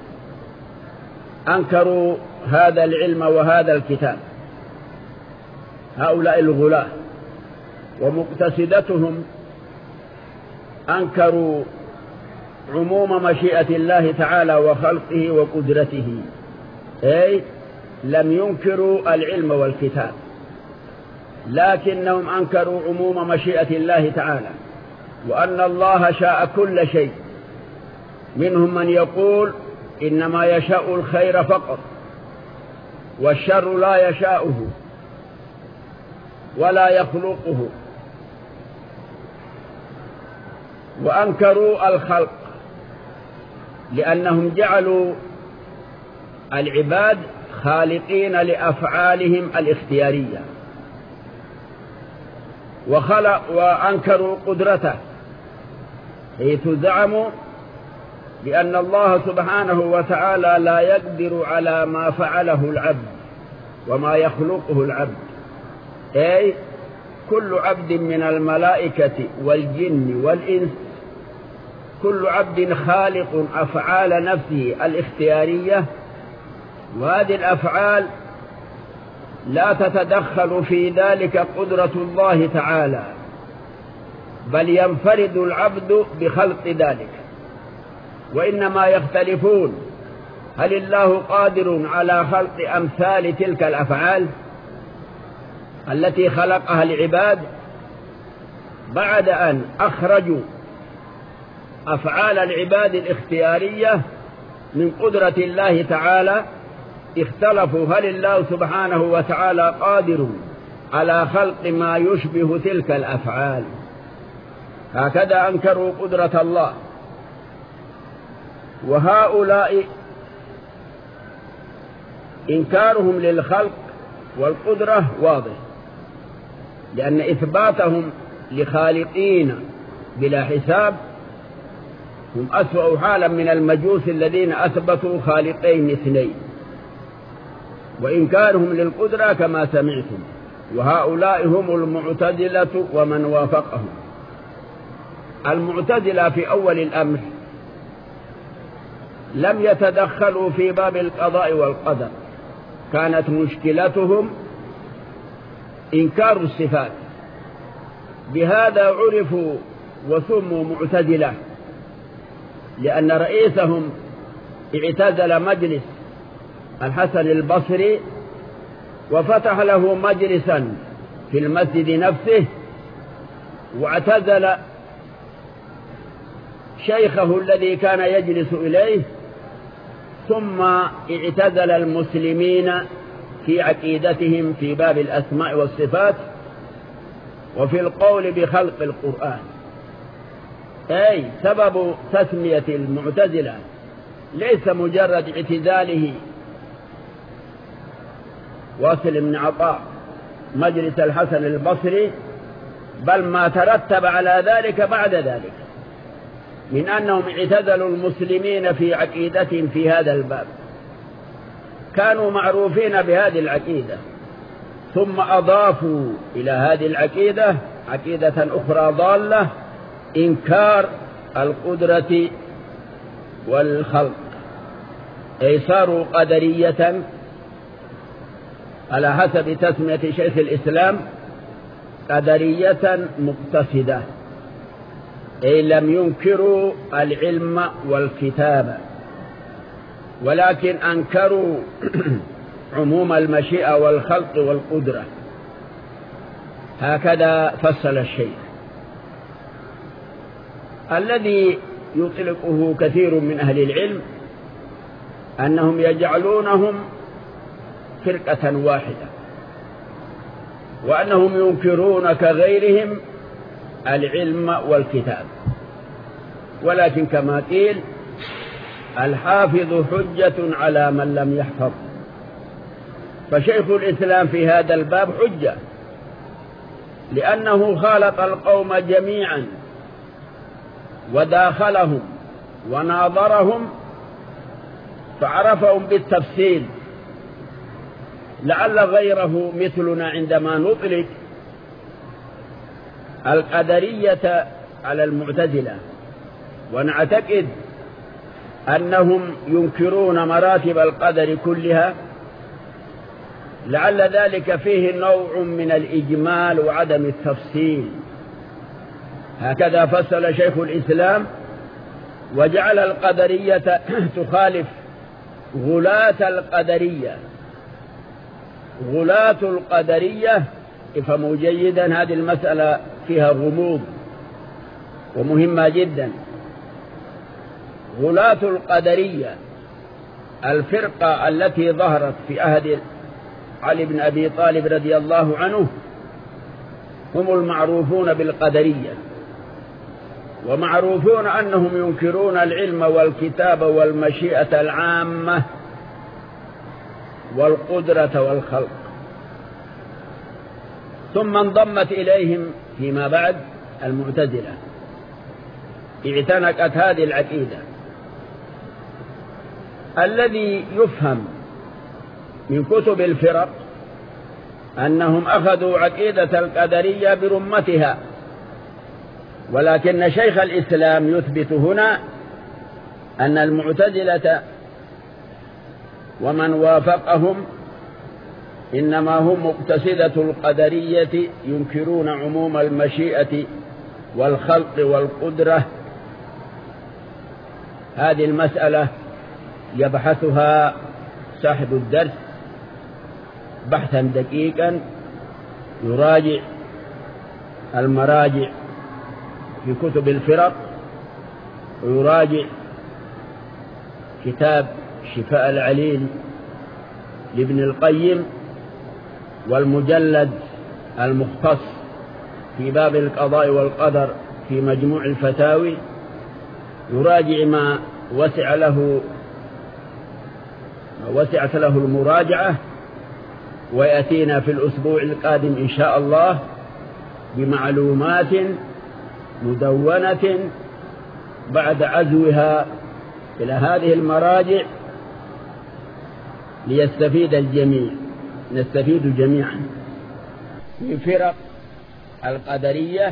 أنكروا هذا العلم وهذا الكتاب هؤلاء الغلاة. ومقتصدتهم أنكروا عموم مشيئة الله تعالى وخلقه وقدرته، أي لم ينكروا العلم والكتاب، لكنهم أنكروا عموم مشيئة الله تعالى، وأن الله شاء كل شيء. منهم من يقول إنما يشاء الخير فقط، والشر لا يشاءه ولا يخلقه. وأنكروا الخلق لأنهم جعلوا العباد خالقين لأفعالهم الاختيارية، وأنكروا قدرته، حيث زعموا بأن الله سبحانه وتعالى لا يقدر على ما فعله العبد وما يخلقه العبد، أي كل عبد من الملائكة والجن والإنس، كل عبد خالق أفعال نفسه الاختيارية، وهذه الأفعال لا تتدخل في ذلك قدرة الله تعالى، بل ينفرد العبد بخلق ذلك. وإنما يختلفون: هل الله قادر على خلق أمثال تلك الأفعال التي خلقها العباد بعد أن أخرجوا أفعال العباد الاختيارية من قدرة الله تعالى؟ اختلفوا هل الله سبحانه وتعالى قادر على خلق ما يشبه تلك الأفعال. هكذا أنكروا قدرة الله. وهؤلاء إنكارهم للخلق والقدرة واضح، لأن إثباتهم لخالقين بلا حساب هم أسوأ حالا من المجوس الذين أثبتوا خالقين اثنين، وإنكارهم للقدرة كما سمعتم. وهؤلاء هم المعتزلة ومن وافقهم. المعتزلة في أول الأمر لم يتدخلوا في باب القضاء والقدر، كانت مشكلتهم إنكار الصفات، بهذا عرفوا وسموا معتزلة، لأن رئيسهم اعتزل مجلس الحسن البصري وفتح له مجلسا في المسجد نفسه، واعتزل شيخه الذي كان يجلس إليه، ثم اعتزل المسلمين في عقيدتهم في باب الأسماء والصفات وفي القول بخلق القرآن. أي سبب تسمية المعتزلة ليس مجرد اعتزاله واصل بن عطاء مجلس الحسن البصري، بل ما ترتب على ذلك بعد ذلك من أنهم اعتزلوا المسلمين في عقيدتهم في هذا الباب، كانوا معروفين بهذه العقيدة، ثم أضافوا إلى هذه العقيدة عقيدة أخرى ضالة، إنكار القدرة والخلق، أي صاروا قدرية على حسب تسمية شيخ الإسلام، قدرية مقتصدة، أي لم ينكروا العلم والكتاب، ولكن أنكروا عموم المشيئة والخلق والقدرة. هكذا فصل الشيخ. الذي يطلقه كثير من أهل العلم أنهم يجعلونهم فرقة واحدة، وأنهم ينكرون كغيرهم العلم والكتاب، ولكن كما قيل: الحافظ حجة على من لم يحفظ. فشيخ الإسلام في هذا الباب حجة، لأنه خالط القوم جميعا وداخلهم وناظرهم فعرفهم بالتفصيل، لعل غيره مثلنا عندما نطلق القدرية على المعتزلة ونعتقد أنهم ينكرون مراتب القدر كلها، لعل ذلك فيه نوع من الإجمال وعدم التفصيل. هكذا فصل شيخ الإسلام وجعل القدرية تخالف غلاة القدرية غلاة القدرية، افهموا جيدا هذه المسألة فيها غموض ومهمة جدا. غلاة القدرية الفرقة التي ظهرت في عهد علي بن أبي طالب رضي الله عنه هم المعروفون بالقدرية، ومعروفون أنهم ينكرون العلم والكتاب والمشيئة العامة والقدرة والخلق. ثم انضمت إليهم فيما بعد المعتزلة، اعتنقت هذه العقيدة. الذي يفهم من كتب الفرق أنهم أخذوا عقيدة القدرية برمتها، ولكن شيخ الإسلام يثبت هنا أن المعتزلة ومن وافقهم إنما هم مقتصدة القدرية ينكرون عموم المشيئة والخلق والقدرة. هذه المسألة يبحثها صاحب الدرس بحثا دقيقا، يراجع المراجع في كتب الفرق، ويراجع كتاب شفاء العليل لابن القيم، والمجلد المختص في باب القضاء والقدر في مجموع الفتاوي، يراجع ما وسعت له المراجعة، ويأتينا في الأسبوع القادم إن شاء الله بمعلومات مدونة بعد عزوها إلى هذه المراجع ليستفيد الجميع، نستفيد جميعا. في فرق القدرية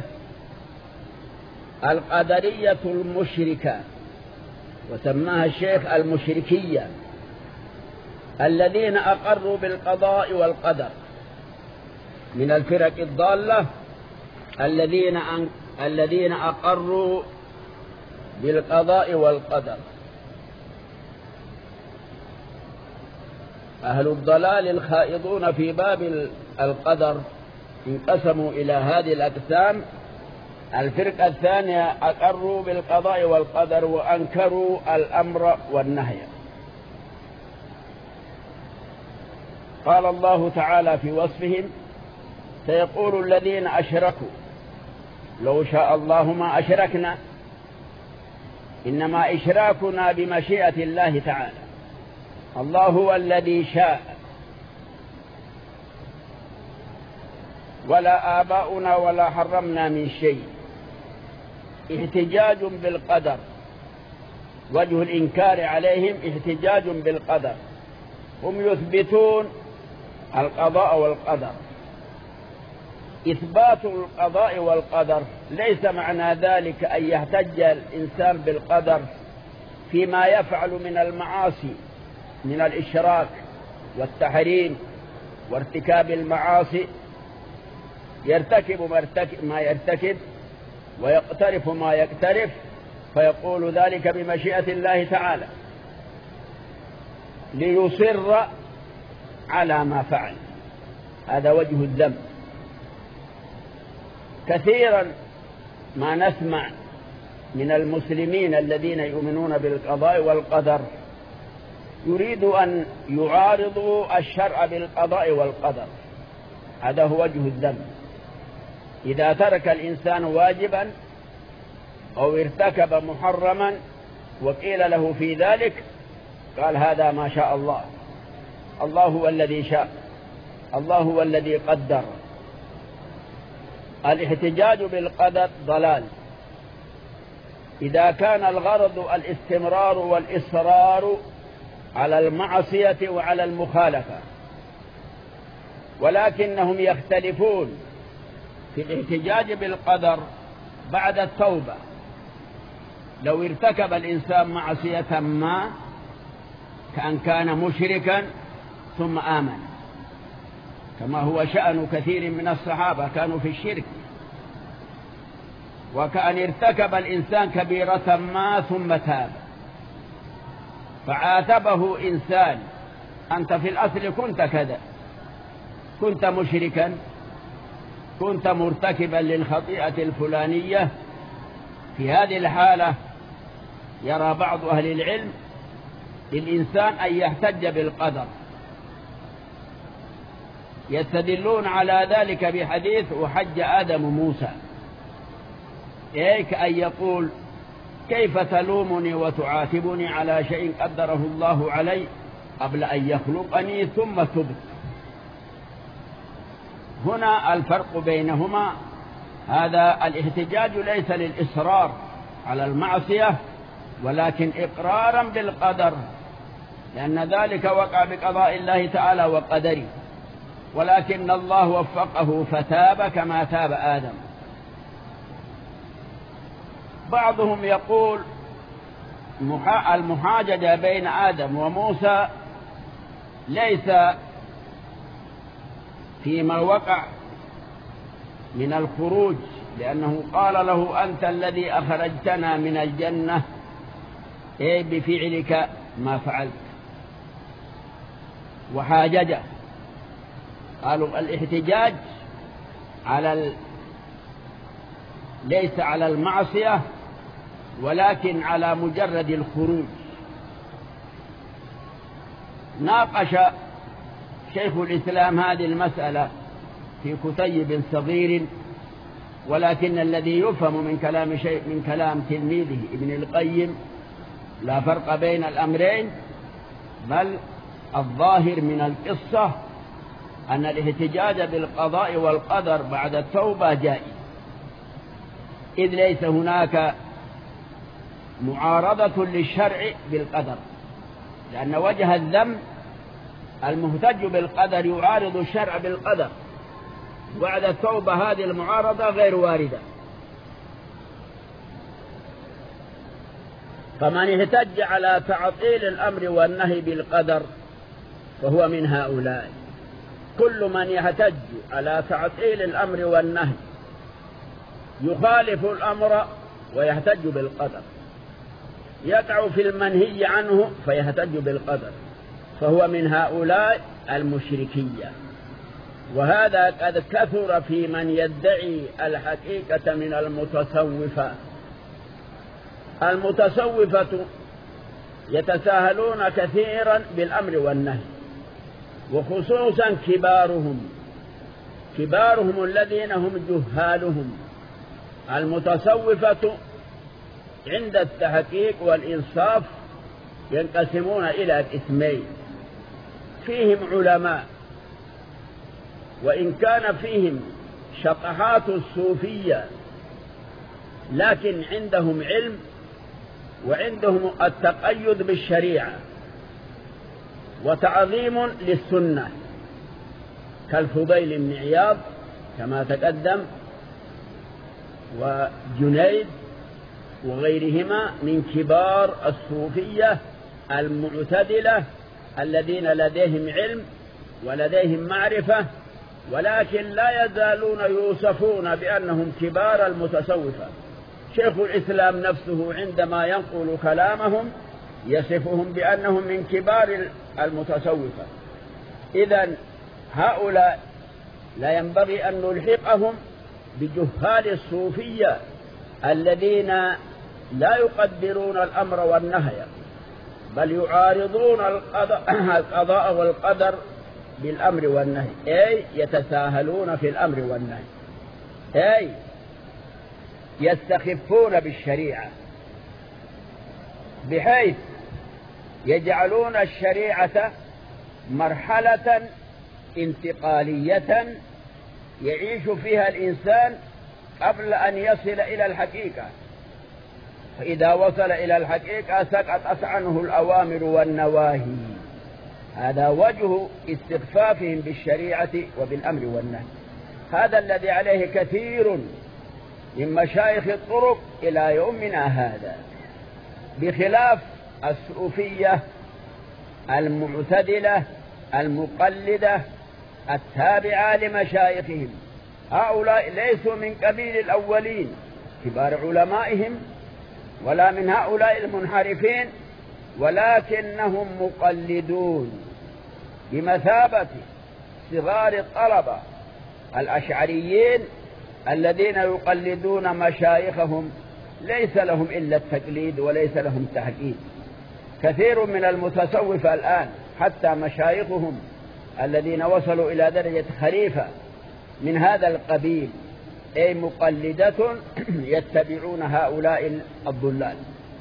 المشركة، وسماها الشيخ المشركية، الذين أقروا بالقضاء والقدر. من الفرق الضالة الذين أقروا بالقضاء والقدر. أهل الضلال الخائضون في باب القدر انقسموا إلى هذه الأقسام. الفرقة الثانية أقروا بالقضاء والقدر وأنكروا الأمر والنهي. قال الله تعالى في وصفهم: سيقول الذين أشركوا لو شاء الله ما أشركنا. إنما إشراكنا بمشيئة الله تعالى. الله هو الذي شاء، ولا آباؤنا ولا حرمنا من شيء. احتجاج بالقدر، وجه الإنكار عليهم احتجاج بالقدر. هم يثبتون القضاء والقدر. إثبات القضاء والقدر ليس معنى ذلك أن يحتج الإنسان بالقدر فيما يفعل من المعاصي، من الإشراك والتحريم وارتكاب المعاصي، يرتكب ما يرتكب ويقترف ما يقترف، فيقول ذلك بمشيئة الله تعالى ليصر على ما فعل. هذا وجه الذنب. كثيرا ما نسمع من المسلمين الذين يؤمنون بالقضاء والقدر يريد أن يعارضوا الشرع بالقضاء والقدر. هذا هو وجه الذنب. إذا ترك الإنسان واجبا أو ارتكب محرما وقيل له في ذلك، قال هذا ما شاء الله، الله هو الذي شاء، الله هو الذي قدر. الاحتجاج بالقدر ضلال إذا كان الغرض الاستمرار والإصرار على المعصية وعلى المخالفة، ولكنهم يختلفون في الاحتجاج بالقدر بعد التوبة. لو ارتكب الإنسان معصية ما كأن كان مشركا ثم آمن، كما هو شأن كثير من الصحابة كانوا في الشرك، وكأن ارتكب الإنسان كبيرة ما ثم تاب، فعاتبه إنسان: أنت في الأصل كنت كذا، كنت مشركا، كنت مرتكبا للخطيئة الفلانية، في هذه الحالة يرى بعض أهل العلم للإنسان أن يحتج بالقدر، يستدلون على ذلك بحديث وحج آدم موسى، كأن يقول كيف تلومني وتعاتبني على شيء قدره الله علي قبل أن يخلقني ثم تبت. هنا الفرق بينهما، هذا الاحتجاج ليس للإصرار على المعصية ولكن إقرارا بالقدر، لأن ذلك وقع بقضاء الله تعالى وقدره، ولكن الله وفقه فتاب كما تاب آدم. بعضهم يقول المحاججة بين آدم وموسى ليس فيما وقع من الخروج، لأنه قال له أنت الذي أخرجتنا من الجنة بفعلك ما فعلت، وحاججه. قالوا الاحتجاج ليس على المعصية ولكن على مجرد الخروج. ناقش شيخ الإسلام هذه المسألة في كتيب صغير، ولكن الذي يفهم من كلام تلميذه ابن القيم لا فرق بين الأمرين، بل الظاهر من القصة أن الاحتجاج بالقضاء والقدر بعد التوبة جائز، إذ ليس هناك معارضة للشرع بالقدر، لأن وجه الذم المهتج بالقدر يعارض الشرع بالقدر، بعد التوبة هذه المعارضة غير واردة. فمن احتج على تعطيل الأمر والنهي بالقدر فهو من هؤلاء. كل من يحتج على تعطيل الأمر والنهي يخالف الأمر ويحتج بالقدر، يقع في المنهي عنه فيحتج بالقدر، فهو من هؤلاء المشركية. وهذا قد كثر في من يدعي الحقيقة من المتصوفة. المتصوفة يتساهلون كثيرا بالأمر والنهي، وخصوصا كبارهم الذين هم جهالهم. المتصوفة عند التحقيق والإنصاف ينقسمون إلى قسمين: فيهم علماء، وإن كان فيهم شطحات الصوفية لكن عندهم علم وعندهم التقيد بالشريعة وتعظيم للسنة، كالفضيل بن عياض كما تقدم، وجنيد وغيرهما من كبار الصوفية المعتدلة الذين لديهم علم ولديهم معرفة، ولكن لا يزالون يوصفون بأنهم كبار المتصوفة. شيخ الإسلام نفسه عندما ينقل كلامهم يصفهم بأنهم من كبار المتصوفة. إذن هؤلاء لا ينبغي أن نلحقهم بجهال الصوفية الذين لا يقدرون الأمر والنهي، بل يعارضون القضاء والقدر بالأمر والنهي، أي يتساهلون في الأمر والنهي، أي يستخفون بالشريعة، بحيث يجعلون الشريعة مرحلة انتقالية يعيش فيها الإنسان قبل أن يصل إلى الحقيقة، فإذا وصل إلى الحقيقة سقطت عنه الأوامر والنواهي. هذا وجه استخفافهم بالشريعة وبالأمر والنهي. هذا الذي عليه كثير من مشايخ الطرق إلى يومنا هذا، بخلاف الصوفية المعتدلة المقلدة التابعة لمشايخهم. هؤلاء ليسوا من قبيل الأولين كبار علمائهم ولا من هؤلاء المنحرفين، ولكنهم مقلدون بمثابة صغار الطلبة الأشعريين الذين يقلدون مشايخهم، ليس لهم إلا التقليد وليس لهم تحقيق. كثير من المتصوفة الآن حتى مشايخهم الذين وصلوا إلى درجة خليفة من هذا القبيل، أي مقلدة يتبعون هؤلاء الضلال.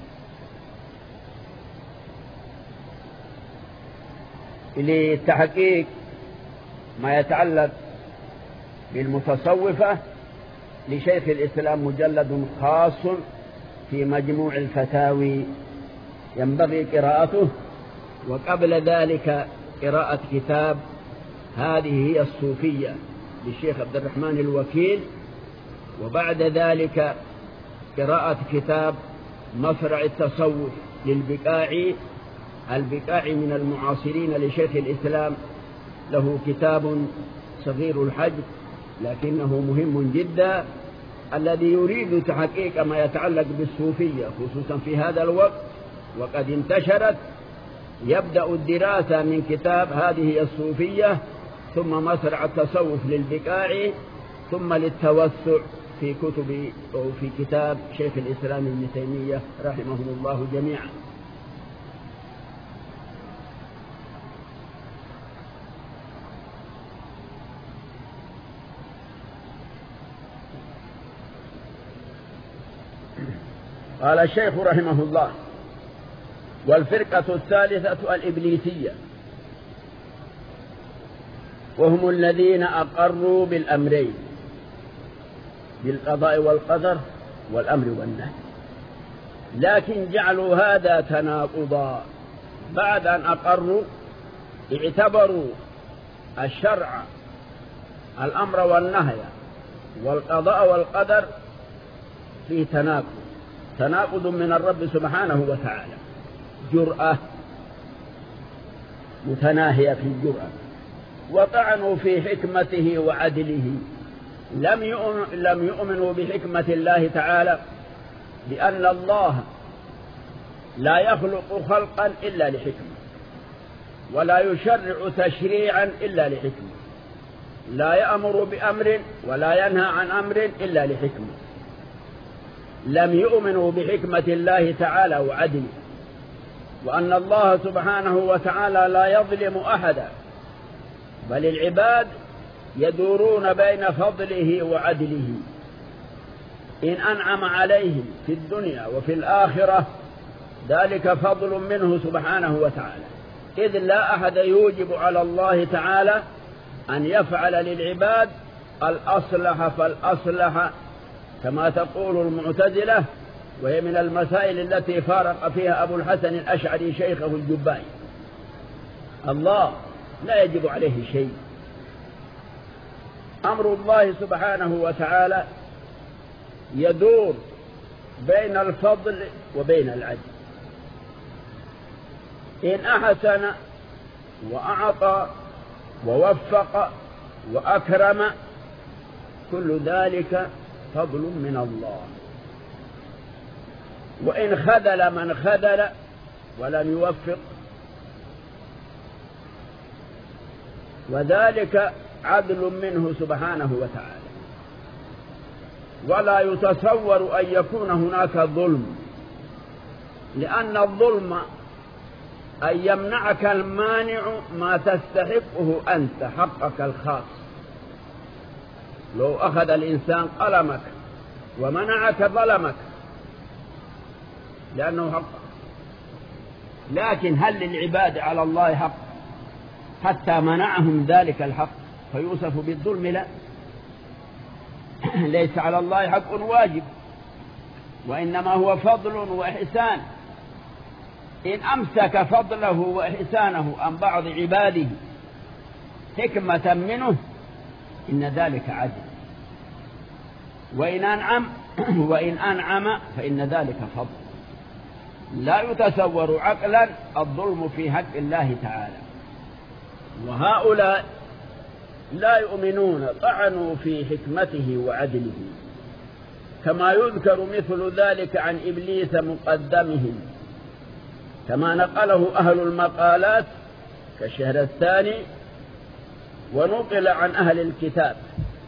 لتحقيق ما يتعلق بالمتصوفة لشيخ الإسلام مجلد خاص في مجموع الفتاوي ينبغي قراءته، وقبل ذلك قراءة كتاب هذه هي الصوفية للشيخ عبد الرحمن الوكيل، وبعد ذلك قراءة كتاب مصرع التصوف للبقاعي. البقاعي من المعاصرين لشيخ الإسلام، له كتاب صغير الحجم لكنه مهم جدا، الذي يريد تحقيق ما يتعلق بالصوفية خصوصا في هذا الوقت وقد انتشرت، يبدأ الدراسة من كتاب هذه الصوفية، ثم مصرع التصوف للبقاعي، ثم للتوسع في كتب أو في كتاب شيخ الإسلام ابن تيمية رحمهم الله جميعا. قال الشيخ رحمه الله: والفرقة الثالثة الإبليسية، وهم الذين أقروا بالأمرين، بالقضاء والقدر والأمر والنهي، لكن جعلوا هذا تناقضا. بعد أن أقروا اعتبروا الشرع الأمر والنهي والقضاء والقدر فيه تناقض من الرب سبحانه وتعالى، جرأة متناهية في الجرأة، وطعنوا في حكمته وعدله، لم يؤمنوا بحكمة الله تعالى، بأن الله لا يخلق خلقا إلا لحكمة، ولا يشرع تشريعا إلا لحكمة، لا يأمر بأمر ولا ينهى عن أمر إلا لحكمة. لم يؤمنوا بحكمة الله تعالى وعدله، وأن الله سبحانه وتعالى لا يظلم أحدا، بل العباد يدورون بين فضله وعدله. إن أنعم عليهم في الدنيا وفي الآخرة ذلك فضل منه سبحانه وتعالى، إذ لا أحد يوجب على الله تعالى أن يفعل للعباد الأصلح فالأصلح، كما تقول المعتزلة، وهي من المسائل التي فارق فيها أبو الحسن الأشعري شيخه الجبائي. الله لا يجب عليه شيء، أمر الله سبحانه وتعالى يدور بين الفضل وبين العدل. إن أحسن وأعطى ووفق وأكرم كل ذلك فضل من الله، وإن خذل من خذل ولم يوفق وذلك عدل منه سبحانه وتعالى. ولا يتصور أن يكون هناك ظلم، لأن الظلم أن يمنعك المانع ما تستحقه أنت، حقك الخاص. لو أخذ الإنسان قلمك ومنعك ظلمك لأنه حق. لكن هل للعباد على الله حق حتى منعهم ذلك الحق فيوصف بالظلم؟ لا، ليس على الله حق واجب، وإنما هو فضل وإحسان. إن أمسك فضله وإحسانه عن بعض عباده حكمة منه إن ذلك عدل، وإن أنعم فإن ذلك فضل. لا يتصور عقلا الظلم في حق الله تعالى. وهؤلاء لا يؤمنون، طعنوا في حكمته وعدله، كما يذكر مثل ذلك عن إبليس مقدمهم، كما نقله أهل المقالات كالشهر الثاني ونقل عن أهل الكتاب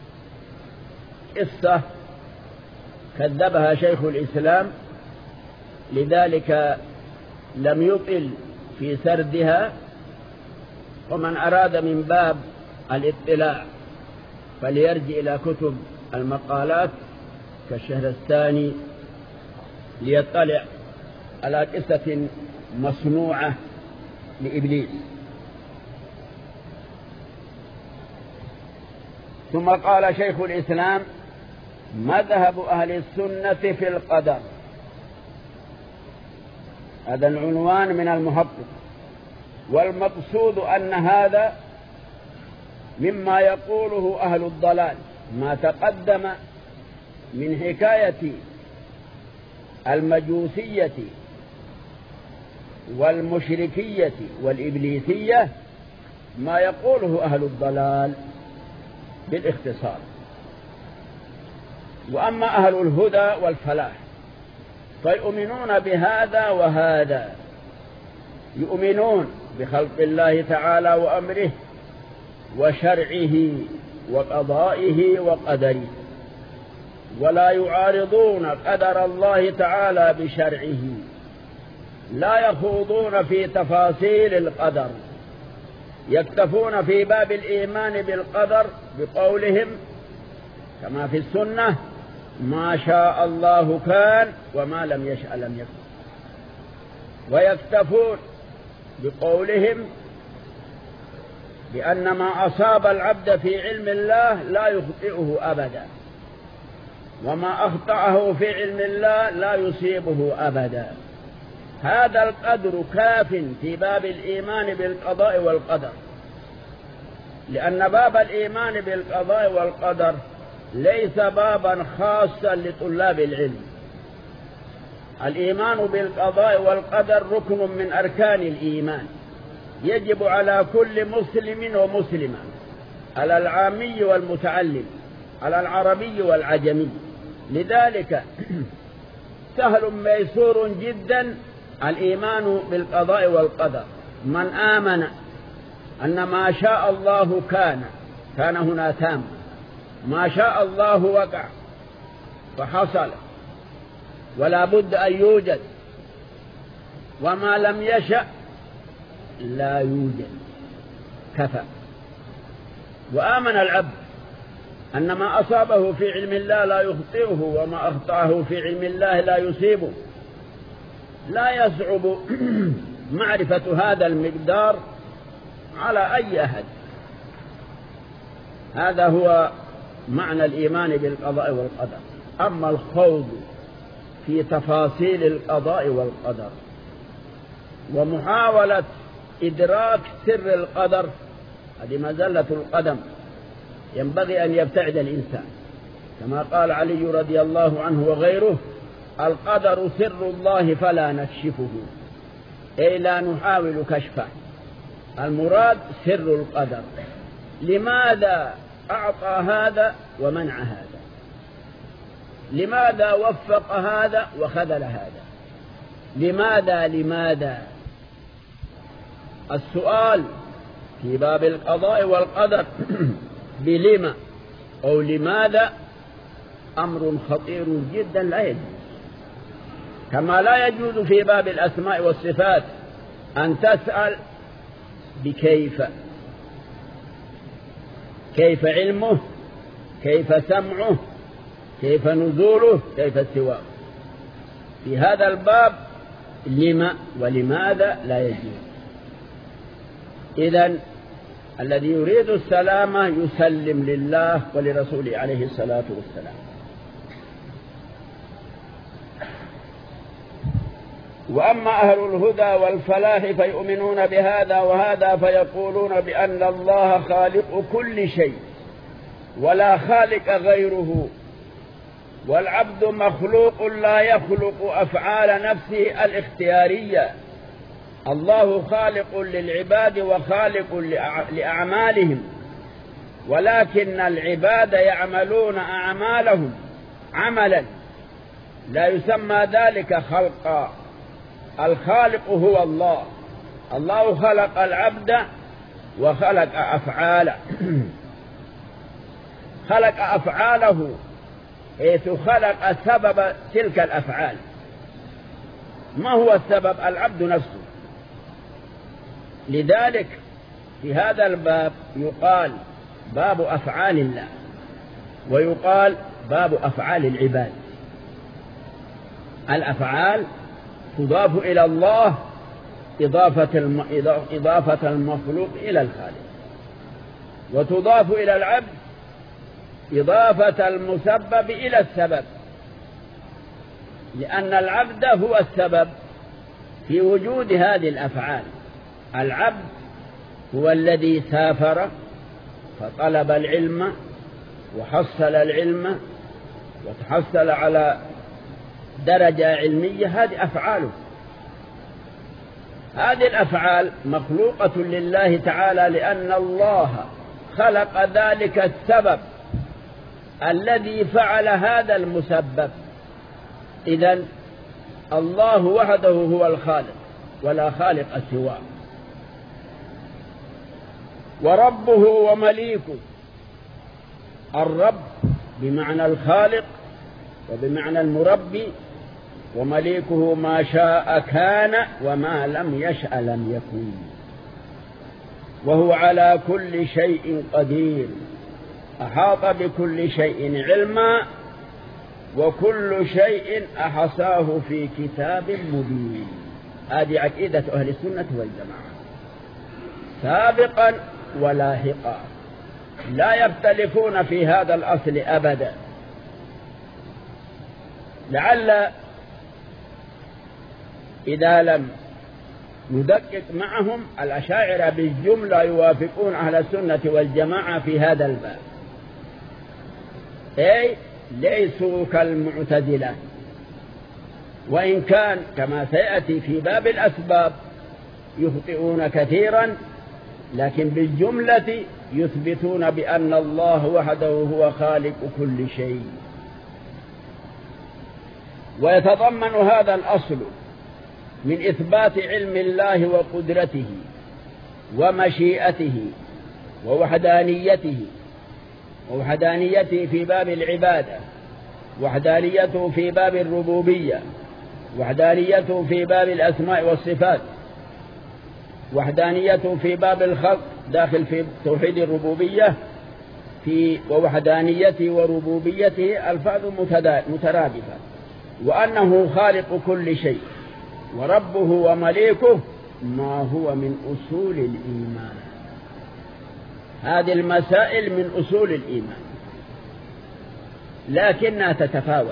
قصة كذبها شيخ الإسلام، لذلك لم يطل في سردها، ومن أراد من باب الاطلاع فليرجع إلى كتب المقالات كالشهرستاني ليطلع على قصة مصنوعة لإبليس. ثم قال شيخ الإسلام: مذهب أهل السنة في القدر. هذا العنوان من المحقق، والمقصود أن هذا مما يقوله أهل الضلال، ما تقدم من حكاية المجوسية والمشركية والإبليسية ما يقوله أهل الضلال بالاختصار. وأما أهل الهدى والفلاح فيؤمنون بهذا وهذا، يؤمنون بخلق الله تعالى وأمره وشرعه وقضائه وقدره، ولا يعارضون قدر الله تعالى بشرعه، لا يخوضون في تفاصيل القدر، يكتفون في باب الإيمان بالقدر بقولهم كما في السنة: ما شاء الله كان وما لم يشأ لم يكن. ويكتفون بقولهم بأن ما أصاب العبد في علم الله لا يخطئه أبدا، وما أخطأه في علم الله لا يصيبه أبدا. هذا القدر كاف في باب الإيمان بالقضاء والقدر، لأن باب الإيمان بالقضاء والقدر ليس بابا خاصا لطلاب العلم. الإيمان بالقضاء والقدر ركن من أركان الإيمان، يجب على كل مسلم ومسلمة، على العامي والمتعلم، على العربي والعجمي. لذلك سهل ميسور جدا الإيمان بالقضاء والقدر. من آمن أن ما شاء الله كان هنا تام، ما شاء الله وقع فحصل ولا بد أن يوجد، وما لم يشأ لا يوجد، كفى. وآمن العبد أن ما أصابه في علم الله لا يخطئه، وما أخطأه في علم الله لا يصيبه. لا يصعب معرفة هذا المقدار على أي أحد. هذا هو معنى الإيمان بالقضاء والقدر. أما الخوض في تفاصيل القضاء والقدر ومحاولة إدراك سر القدر، هذه مزلة القدم، ينبغي أن يبتعد الإنسان. كما قال علي رضي الله عنه وغيره: القدر سر الله فلا نكشفه، أي لا نحاول كشفه. المراد سر القدر. لماذا أعطى هذا ومنع هذا؟ لماذا وفق هذا وخذل هذا؟ لماذا؟ السؤال في باب القضاء والقدر بلما أو لماذا أمر خطير جدا لا يجوز، كما لا يجوز في باب الأسماء والصفات أن تسأل بكيف، كيف علمه، كيف سمعه، كيف نزوله، كيف استواءه. في هذا الباب لما ولماذا لا يجوز. إذن الذي يريد السلامة يسلم لله ولرسوله عليه الصلاة والسلام. وأما أهل الهدى والفلاح فيؤمنون بهذا وهذا، فيقولون بأن الله خالق كل شيء ولا خالق غيره، والعبد مخلوق لا يخلق أفعال نفسه الاختيارية. الله خالق للعباد وخالق لأعمالهم، ولكن العباد يعملون أعمالهم عملا لا يسمى ذلك خلقا. الخالق هو الله. الله خلق العبد وخلق أفعاله خلق أفعاله حيث خلق سبب تلك الأفعال. ما هو السبب؟ العبد نفسه. لذلك في هذا الباب يقال باب أفعال الله، ويقال باب أفعال العباد. الأفعال تضاف إلى الله إضافة المخلوق إلى الخالق، وتضاف إلى العبد إضافة المسبب إلى السبب، لأن العبد هو السبب في وجود هذه الأفعال. العبد هو الذي سافر فطلب العلم وحصل العلم وتحصل على درجة علمية، هذه أفعاله. هذه الأفعال مخلوقة لله تعالى، لأن الله خلق ذلك السبب الذي فعل هذا المسبب. إذن الله وحده هو الخالق ولا خالق سواه. وربه ومليكه، الرب بمعنى الخالق وبمعنى المربي، ومليكه ما شاء كان وما لم يشأ لم يكن، وهو على كل شيء قدير، أحاط بكل شيء علما، وكل شيء أحصاه في كتاب مبين. هذه عقيدة أهل السنة والجماعة، سابقا ولاحقا، لا يختلفون في هذا الأصل أبدا. لعل إذا لم ندقق معهم الأشاعرة بالجملة يوافقون أهل السنة والجماعة في هذا الباب، أي ليسوا كالمعتزلة، وإن كان كما سيأتي في باب الأسباب يخطئون كثيرا، لكن بالجملة يثبتون بأن الله وحده هو خالق كل شيء. ويتضمن هذا الأصل من إثبات علم الله وقدرته ومشيئته ووحدانيته في باب العبادة، وحدانيته في باب الربوبية، وحدانيته في باب الأسماء والصفات، وحدانيته في باب الخلق داخل في توحيد الربوبية، ووحدانيته وربوبيته ألفاظ مترادفة، وأنه خالق كل شيء، وربه ومليكه ما هو من أصول الإيمان. هذه المسائل من أصول الإيمان، لكنها تتفاوت.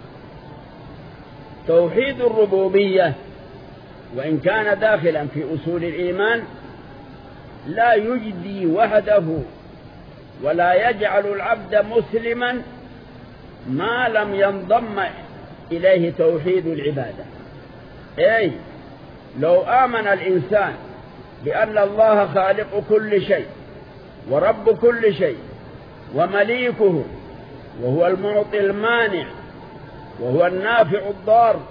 توحيد الربوبية وإن كان داخلا في أصول الإيمان لا يجدي وحده ولا يجعل العبد مسلما ما لم ينضم إليه توحيد العبادة. أي لو آمن الإنسان بأن الله خالق كل شيء ورب كل شيء ومليكه، وهو المعطي المانع وهو النافع الضار،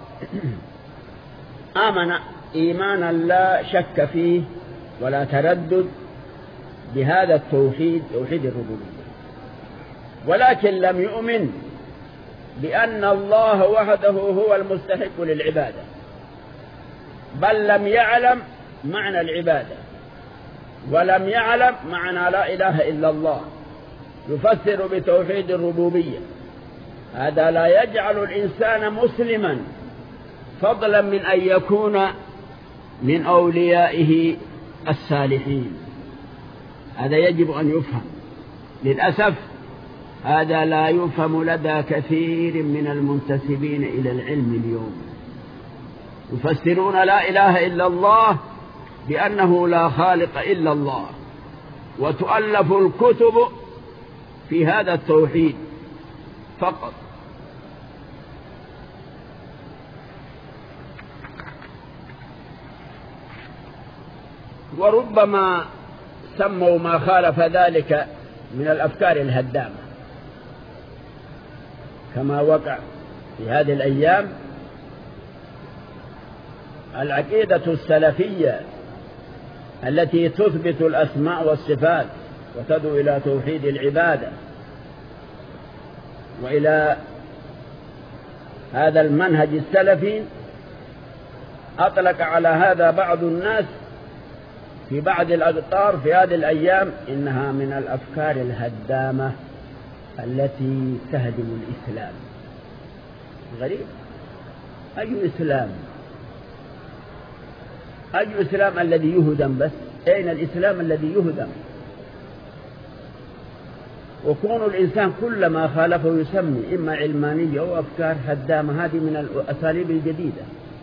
آمن إيمانا لا شك فيه ولا تردد بهذا التوحيد، توحيد الربوبية، ولكن لم يؤمن بأن الله وحده هو المستحق للعبادة، بل لم يعلم معنى العبادة، ولم يعلم معنى لا إله إلا الله، يفسر بتوحيد الربوبية. هذا لا يجعل الإنسان مسلما، فضلا من أن يكون من أوليائه الصالحين. هذا يجب أن يفهم. للأسف هذا لا يفهم لدى كثير من المنتسبين إلى العلم اليوم، يفسرون لا إله إلا الله بأنه لا خالق إلا الله، وتؤلف الكتب في هذا التوحيد فقط. وربما سموا ما خالف ذلك من الأفكار الهدامة، كما وقع في هذه الأيام العقيدة السلفية التي تثبت الأسماء والصفات وتدعو إلى توحيد العبادة وإلى هذا المنهج السلفي، أطلق على هذا بعض الناس في بعض الأقطار في هذه الأيام إنها من الأفكار الهدامة التي تهدم الإسلام. غريب، أي إسلام؟ أي إسلام الذي يهدم؟ بس أين الإسلام الذي يهدم؟ وكون الإنسان كلما خالفه يسمي إما علمانية أو أفكار هدامة، هذه من الأساليب الجديدة.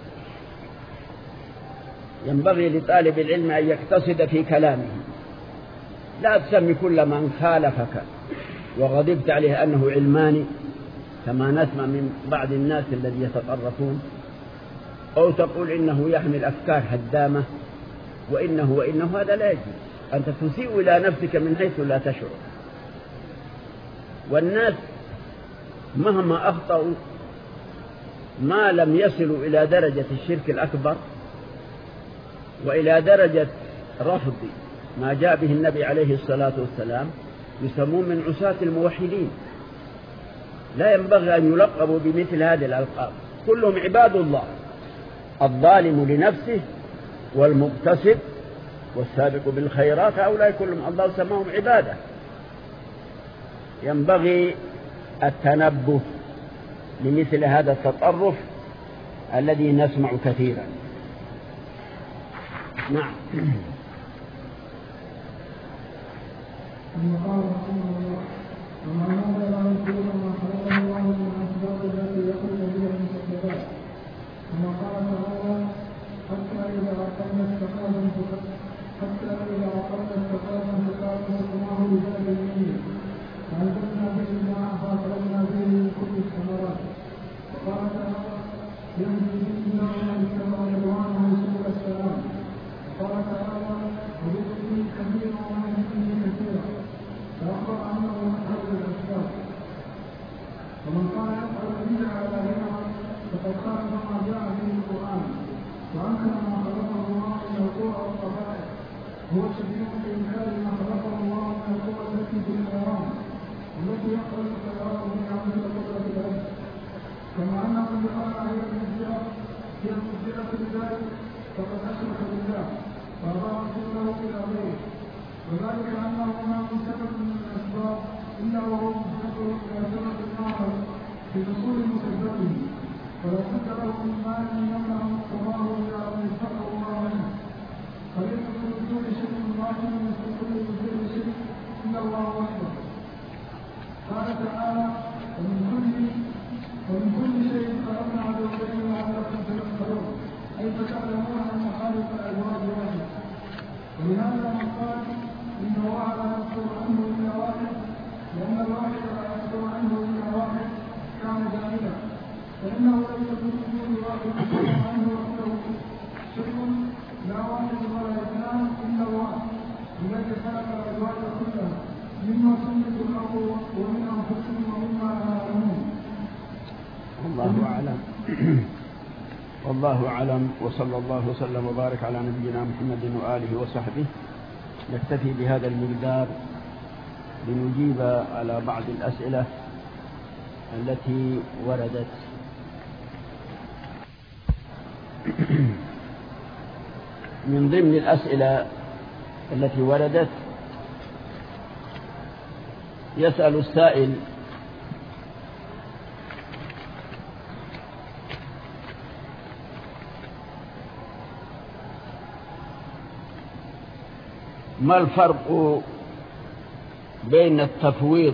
ينبغي لطالب العلم أن يقتصد في كلامه، لا تسمي كل من خالفك وغضبت عليه أنه علماني كما نسمع من بعض الناس الذين يتطرفون، أو تقول إنه يحمل أفكار هدامة وإنه هذا لا يجوز. أنت تسيء إلى نفسك من حيث لا تشعر. والناس مهما أخطأوا ما لم يصلوا إلى درجة الشرك الأكبر وإلى درجة رفض ما جاء به النبي عليه الصلاة والسلام يسمون من عصاة الموحدين. لا ينبغي أن يلقبوا بمثل هذه الألقاب، كلهم عباد الله، الظالم لنفسه والمقتصد والسابق بالخيرات، هؤلاء كلهم الله سماهم عبادة. ينبغي التنبه لمثل هذا التطرف الذي نسمع كثيرا. نعم. قال رحمه الله: وما هذا لا يكون ما خلقه الله من أسباب التي يخرج بها المسببات، كما قال تعالى: حتى إذا أقمنا استقامة سقناه ببلد ميت فأنزلنا به الماء فأخرجنا به من كل الثمرات. وقال تعالى: يهدي به الله من اتبع رضوانه سبل السلام. وقال تعالى: وبه كثيرا ومن كثيرا. فأخبر أنه من هذه الأسباب. ومن قال يفعل البدع على غيرها فقد خالف ما جاء به القرآن وأنكر ما خلقه الله من القوى والقبائل. هو شبيه بإنكار ما خلقه الله من القوى التي في الحرام التي يخرج الحرام من عمل قدرة الأرض. كما أنه قال عليه المبدعة هي المبدعة لذلك فقد أشرك بالله فأضاع رسوله إلى غيره، وذلك أنه ما من سبب من الأسباب إلا وهو مستقر إلى سبب آخر في حصول مسببه، ولو بد له من مال يمنع مقتضاه إلى أن يستقر الله عنه. فليس في وجود شيء واحد يستقر بكل شيء إلا الله وحده. قال تعالى: ومن كل شيء خلقنا زوجين لعلكم تذكرون، أي فتعلمون أن خالق الأزواج واحد. ولهذا من قال إن الله لا يصدر عنه إلا واحد، لأن الواحد لا يصدر عنه إلا واحد كان جاهلا، فإنه ليس في وجود واحد يصدر عنه وحده شيء لا واحد ولا اثنان إلا الواحد الذي خلق الأزواج كلها مما تنبت الأرض ومن أنفسهم ومما لا يعلمون. والله أعلم. والله أعلم، وصلى الله وسلم وبارك على نبينا محمد وآله وصحبه. نكتفي بهذا المقدار لنجيب على بعض الأسئلة التي وردت. من ضمن الأسئلة التي وردت يسأل السائل: ما الفرق بين التفويض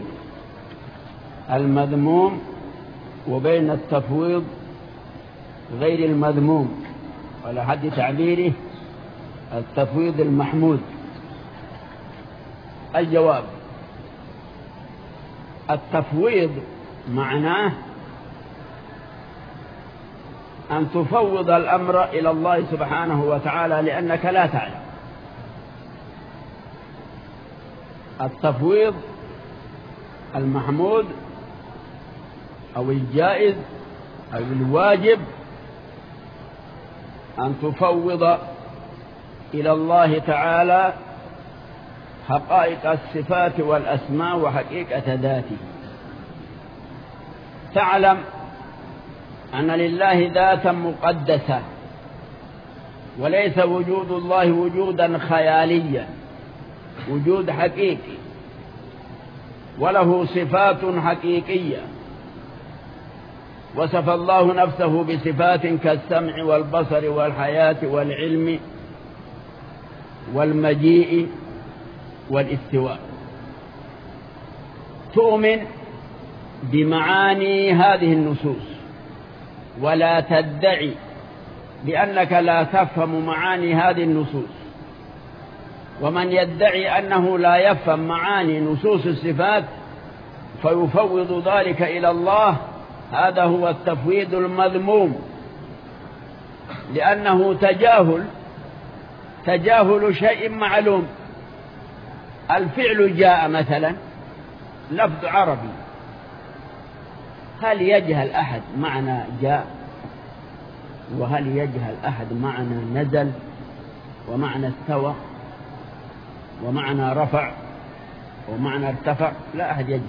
المذموم وبين التفويض غير المذموم، على حد تعبيره التفويض المحمود؟ الجواب: التفويض معناه أن تفوض الأمر إلى الله سبحانه وتعالى لأنك لا تعلم. التفويض المحمود أو الجائز أو الواجب أن تفوض إلى الله تعالى حقائق الصفات والأسماء وحقيقة ذاته. تعلم أن لله ذاتا مقدسة، وليس وجود الله وجودا خياليا، وجود حقيقي، وله صفات حقيقية. وصف الله نفسه بصفات كالسمع والبصر والحياة والعلم والمجيء والاستواء. تؤمن بمعاني هذه النصوص ولا تدعي بأنك لا تفهم معاني هذه النصوص. ومن يدعي أنه لا يفهم معاني نصوص الصفات فيفوض ذلك إلى الله، هذا هو التفويض المذموم، لأنه تجاهل شيء معلوم. الفعل جاء مثلا لفظ عربي، هل يجهل أحد معنى جاء؟ وهل يجهل أحد معنى نزل ومعنى استوى ومعنى رفع ومعنى ارتفع؟ لا أحد يجهل.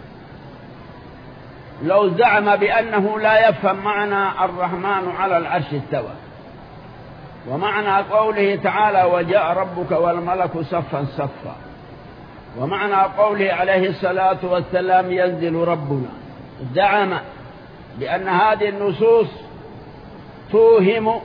لو زعم بأنه لا يفهم معنى الرحمن على العرش استوى، ومعنى قوله تعالى وجاء ربك والملك صفا صفا، ومعنى قوله عليه الصلاة والسلام ينزل ربنا، زعم بأن هذه النصوص توهم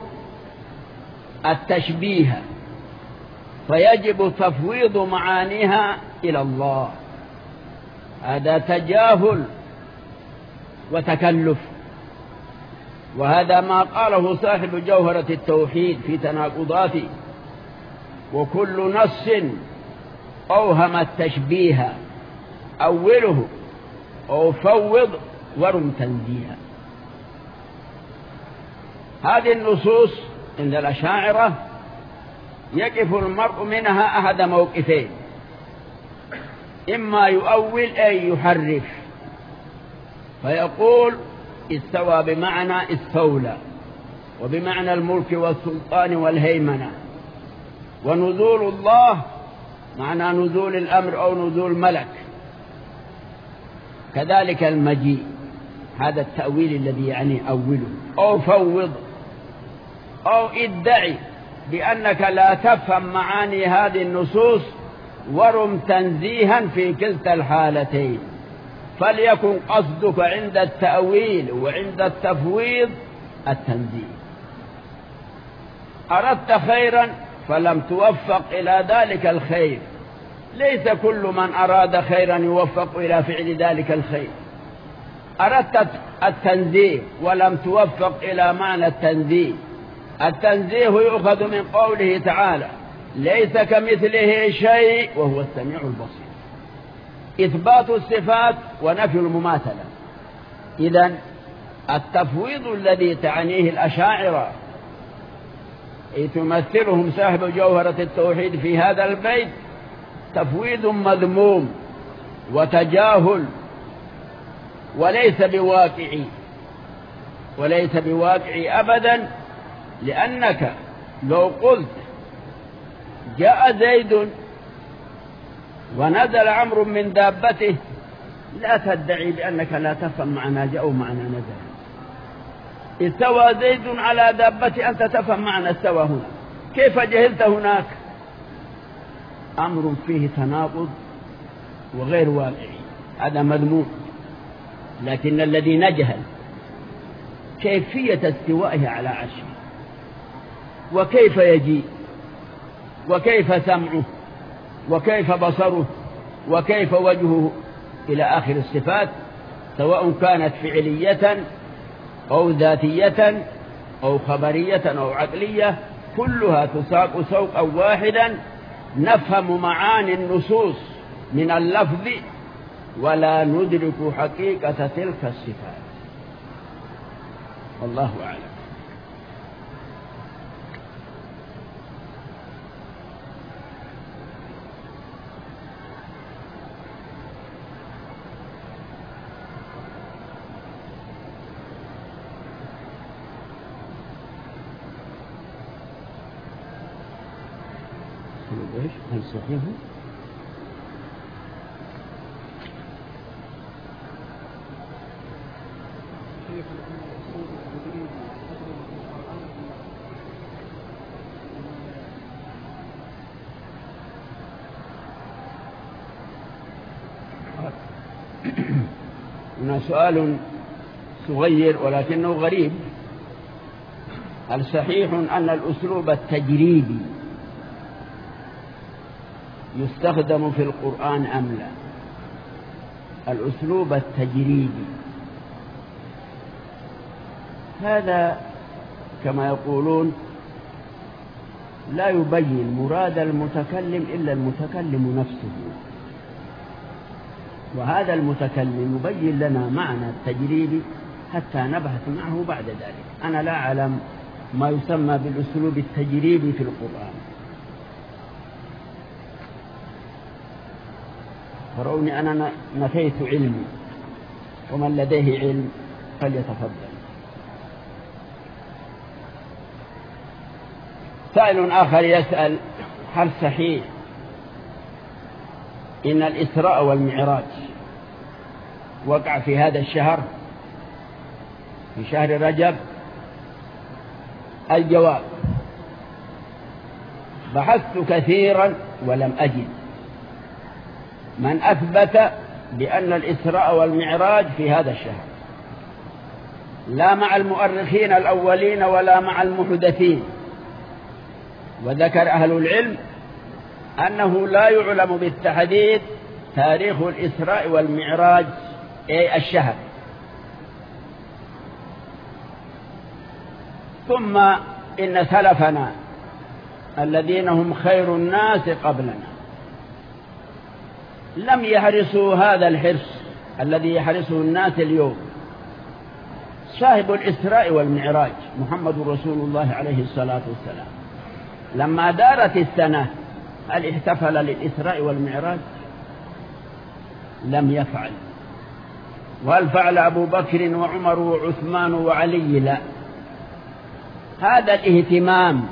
التشبيه، فيجب تفويض معانيها إلى الله. هذا تجاهل وتكلف، وهذا ما قاله صاحب جوهرة التوحيد في تناقضاته: وكل نص أوهم التشبيه أوله أو فوض ورم تنزيها. هذه النصوص عند الأشاعرة يقف المرء منها أحد موقفين: إما يؤول أي يحرف، فيقول استوى بمعنى استولى، وبمعنى الملك والسلطان والهيمنة، ونزول الله معنى نزول الأمر أو نزول ملك، كذلك المجيء. هذا التأويل الذي يعني أوله، أو فوض، أو ادعي بأنك لا تفهم معاني هذه النصوص ورم تنزيها في كلتا الحالتين. فليكن قصدك عند التأويل وعند التفويض التنزيه. أردت خيرا فلم توفق إلى ذلك الخير، ليس كل من أراد خيرا يوفق إلى فعل ذلك الخير. أردت التنزيه ولم توفق إلى معنى التنزيه. التنزيه يؤخذ من قوله تعالى ليس كمثله شيء وهو السميع البصير، إثبات الصفات ونفي المماثلة. إذن التفويض الذي تعنيه الأشاعرة تمثلهم صاحب جوهرة التوحيد في هذا البيت تفويض مذموم وتجاهل، وليس بواقعي أبدا. لأنك لو قلت جاء زيد ونزل عمرو من دابته لا تدعي بأنك لا تفهم معنى جاء ومعنى نزل. استوى زيد على دابته أنت تفهم معنى استوى هنا، كيف جهلت هناك؟ أمر فيه تناقض وغير واقعي، هذا مذموم. لكن الذي نجهل كيفية استوائه على عرشه، وكيف يجيء، وكيف سمعه، وكيف بصره، وكيف وجهه إلى آخر الصفات، سواء كانت فعلية أو ذاتية أو خبرية أو عقلية، كلها تساق سوقا واحدا. نفهم معاني النصوص من اللفظ ولا ندرك حقيقة تلك الصفات. والله أعلم. هل صحيح؟ هنا سؤال صغير ولكنه غريب. هل صحيح أن الأسلوب التجريبي يستخدم في القرآن أم لا؟ الأسلوب التجريبي هذا كما يقولون لا يبين مراد المتكلم إلا المتكلم نفسه، وهذا المتكلم يبين لنا معنى التجريبي حتى نبحث معه بعد ذلك. أنا لا أعلم ما يسمى بالأسلوب التجريبي في القرآن. تروني أنا نفيت علمي، ومن لديه علم فليتفضل. سائل آخر يسأل: هل صحيح إن الإسراء والمعراج وقع في هذا الشهر، في شهر رجب؟ الجواب: بحثت كثيرا ولم أجد من أثبت بأن الإسراء والمعراج في هذا الشهر، لا مع المؤرخين الأولين ولا مع المحدثين. وذكر أهل العلم أنه لا يعلم بالتحديد تاريخ الإسراء والمعراج أي الشهر. ثم إن سلفنا الذين هم خير الناس قبلنا لم يحرصوا هذا الحرص الذي يحرصه الناس اليوم. صاحب الإسراء والمعراج محمد رسول الله عليه الصلاة والسلام لما دارت السنة هل احتفل للإسراء والمعراج؟ لم يفعل. وهل فعل أبو بكر وعمر وعثمان وعلي؟ لا. هذا الاهتمام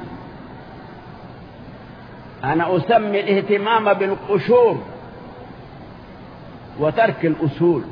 أنا أسمي الاهتمام بالقشور وترك الأصول.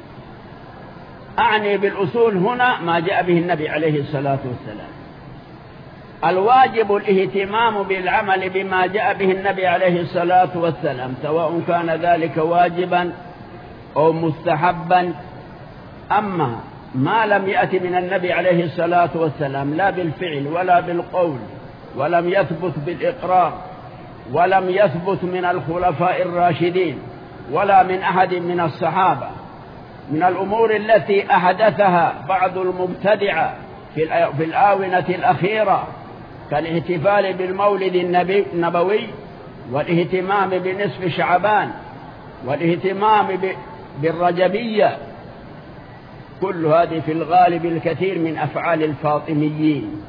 أعني بالأصول هنا ما جاء به النبي عليه الصلاة والسلام. الواجب الاهتمام بالعمل بما جاء به النبي عليه الصلاة والسلام، سواء كان ذلك واجبا أو مستحبا. أما ما لم يأتي من النبي عليه الصلاة والسلام لا بالفعل ولا بالقول، ولم يثبت بالإقرار، ولم يثبت من الخلفاء الراشدين ولا من أحد من الصحابة، من الأمور التي أحدثها بعض المبتدعة في الآونة الأخيرة كالاحتفال بالمولد النبوي والاهتمام بنصف شعبان والاهتمام بالرجبية، كل هذه في الغالب الكثير من أفعال الفاطميين.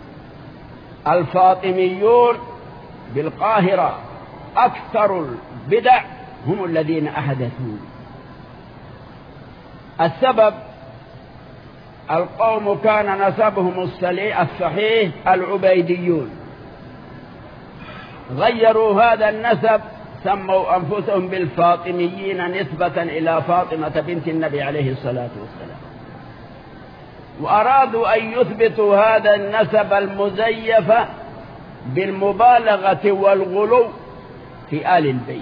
الفاطميون بالقاهرة أكثر البدع هم الذين أحدثوا. السبب القوم كان نسبهم الصحيح العبيديون، غيروا هذا النسب سموا أنفسهم بالفاطميين نسبة إلى فاطمة بنت النبي عليه الصلاة والسلام، وأرادوا أن يثبتوا هذا النسب المزيف بالمبالغة والغلو في آل البيت،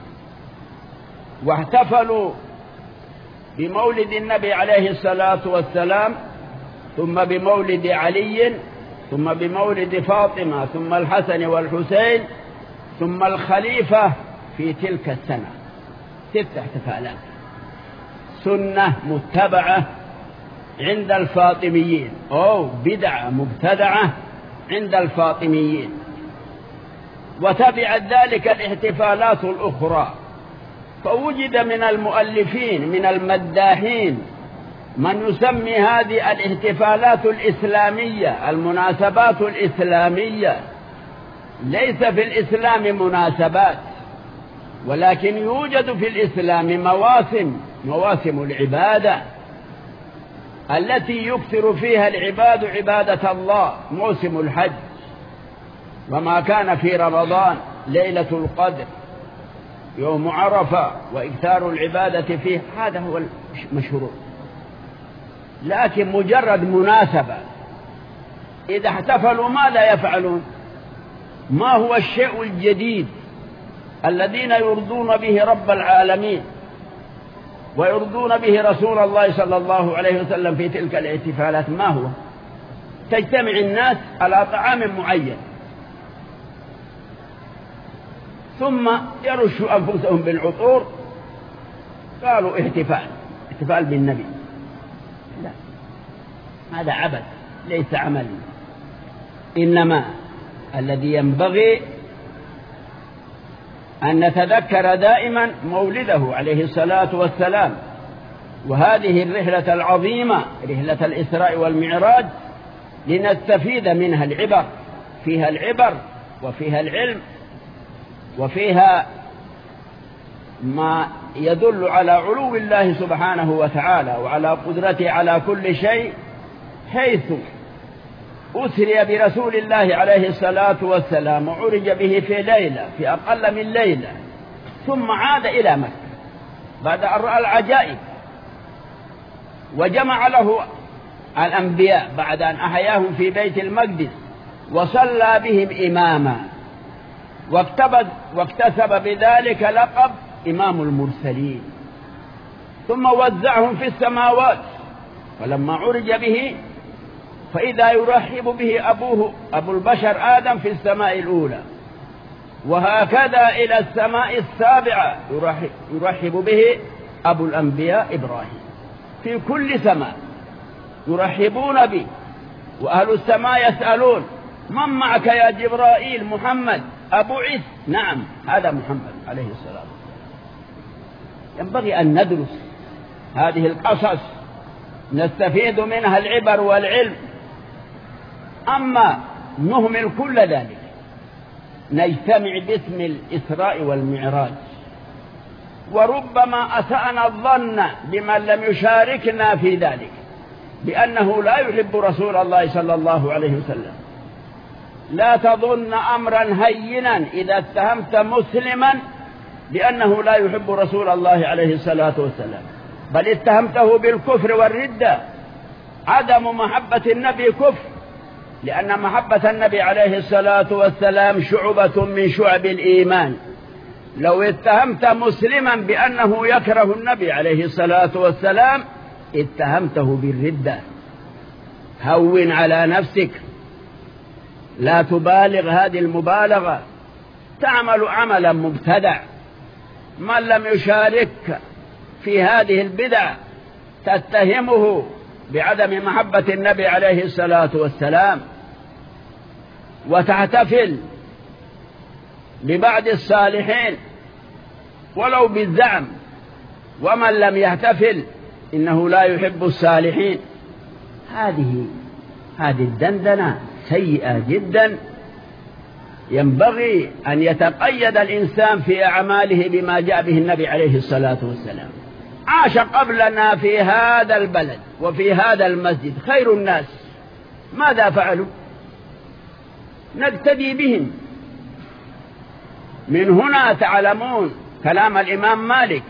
واحتفلوا بمولد النبي عليه الصلاة والسلام، ثم بمولد علي، ثم بمولد فاطمة، ثم الحسن والحسين، ثم الخليفة في تلك السنة. 6 احتفالات، سنة متبعة عند الفاطميين أو بدعة مبتدعة عند الفاطميين. وتبعت ذلك الاحتفالات الأخرى، فوجد من المؤلفين من المداحين من يسمي هذه الاحتفالات الإسلامية المناسبات الإسلامية. ليس في الإسلام مناسبات، ولكن يوجد في الإسلام مواسم العبادة التي يكثر فيها العباد عبادة الله. موسم الحج، وما كان في رمضان ليلة القدر يوم عرفة وإكثار العبادة فيه، هذا هو المشروع. لكن مجرد مناسبة، إذا احتفلوا ماذا يفعلون؟ ما هو الشيء الجديد الذين يرضون به رب العالمين ويرضون به رسول الله صلى الله عليه وسلم في تلك الاحتفالات؟ ما هو؟ تجتمع الناس على طعام معين ثم يرشوا أنفسهم بالعطور، قالوا احتفال بالنبي. لا، هذا عبث ليس عمل. إنما الذي ينبغي أن نتذكر دائما مولده عليه الصلاة والسلام، وهذه الرحلة العظيمة رحلة الإسراء والمعراج لنستفيد منها العبر، فيها العبر وفيها العلم وفيها ما يدل على علو الله سبحانه وتعالى وعلى قدرته على كل شيء، حيث أسري برسول الله عليه الصلاة والسلام وعرج به في ليلة، في أقل من ليلة، ثم عاد إلى مكة بعد أن رأى العجائب، وجمع له الأنبياء بعد أن أحياهم في بيت المقدس وصلى بهم إماما، واكتسب بذلك لقب إمام المرسلين، ثم وزعهم في السماوات. ولما عرج به فإذا يرحب به أبوه أبو البشر آدم في السماء الأولى، وهكذا إلى السماء السابعة يرحب به أبو الأنبياء إبراهيم. في كل سماء يرحبون به، وأهل السماء يسألون: من معك يا جبرائيل؟ محمد. أبعث؟ نعم، هذا محمد عليه السلام. ينبغي أن ندرس هذه القصص نستفيد منها العبر والعلم. أما نهمل كل ذلك نجتمع باسم الإسراء والمعراج، وربما أسأنا الظن بمن لم يشاركنا في ذلك بأنه لا يحب رسول الله صلى الله عليه وسلم. لا تظن أمرا هينا إذا اتهمت مسلما بأنه لا يحب رسول الله عليه الصلاة والسلام، بل اتهمته بالكفر والردة. عدم محبة النبي كفر، لأن محبة النبي عليه الصلاة والسلام شعبة من شعب الإيمان. لو اتهمت مسلما بأنه يكره النبي عليه الصلاة والسلام اتهمته بالردة. هون على نفسك، لا تبالغ هذه المبالغة. تعمل عملا مبتدع، من لم يشارك في هذه البدع تتهمه بعدم محبة النبي عليه الصلاة والسلام، وتحتفل ببعض الصالحين ولو بالزعم، ومن لم يحتفل إنه لا يحب الصالحين. هذه الدندنة سيئة جدا. ينبغي أن يتقيد الإنسان في أعماله بما جاء به النبي عليه الصلاة والسلام. عاش قبلنا في هذا البلد وفي هذا المسجد خير الناس، ماذا فعلوا؟ نقتدي بهم. من هنا تعلمون كلام الإمام مالك: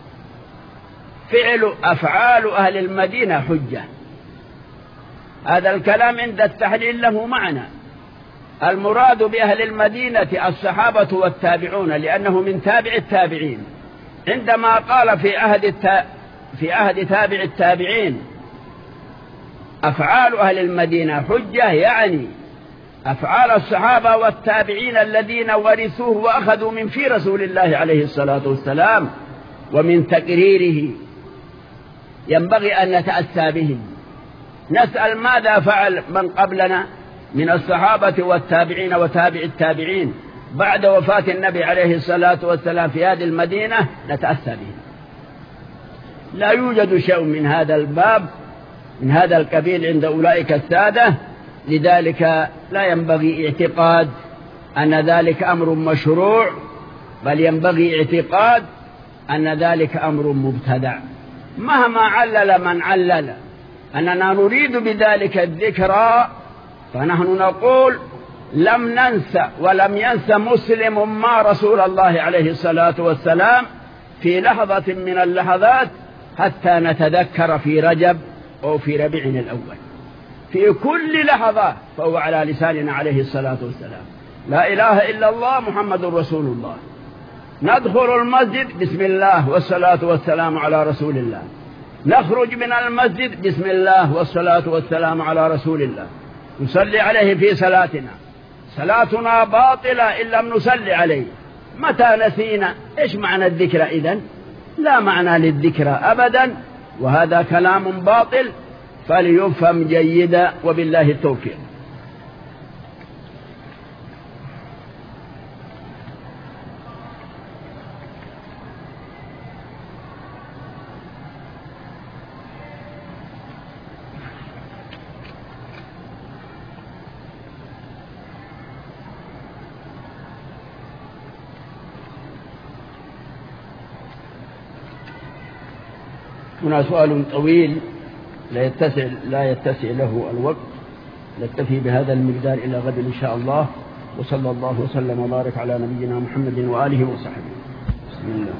أفعال أهل المدينة حجة. هذا الكلام عند التحليل له معنى. المراد بأهل المدينة الصحابة والتابعون، لأنه من تابع التابعين. عندما قال في عهد تابع التابعين أفعال أهل المدينة حجة، يعني أفعال الصحابة والتابعين الذين ورثوه وأخذوا من في رسول الله عليه الصلاة والسلام ومن تقريره، ينبغي أن نتأسى بهم. نسأل ماذا فعل من قبلنا من الصحابة والتابعين وتابع التابعين بعد وفاة النبي عليه الصلاة والسلام في هذه المدينة، نتأسى بهم. لا يوجد شيء من هذا الباب من هذا القبيل عند أولئك السادة. لذلك لا ينبغي اعتقاد أن ذلك أمر مشروع، بل ينبغي اعتقاد أن ذلك أمر مبتدع. مهما علل من علل أننا نريد بذلك الذكرى، فنحن نقول لم ننسى ولم ينسى مسلم ما رسول الله عليه الصلاة والسلام في لحظة من اللحظات حتى نتذكر في رجب أو في ربيع الأول، في كل لحظة فهو على لساننا عليه الصلاة والسلام. لا إله إلا الله محمد رسول الله. ندخل المسجد بسم الله والصلاة والسلام على رسول الله، نخرج من المسجد بسم الله والصلاة والسلام على رسول الله، نصلي عليه في صلاتنا، صلاتنا باطلة إن لم نصلي عليه. متى نسينا؟ إيش معنى الذكرى إذن؟ لا معنى للذكرى أبدا، وهذا كلام باطل فليفهم جيدا، وبالله التوفيق. هنا سؤال طويل لا يتسع له الوقت، نكتفي بهذا المقدار إلى غد إن شاء الله. وصلى الله وسلم وبارك على نبينا محمد وآله وصحبه. بسم الله.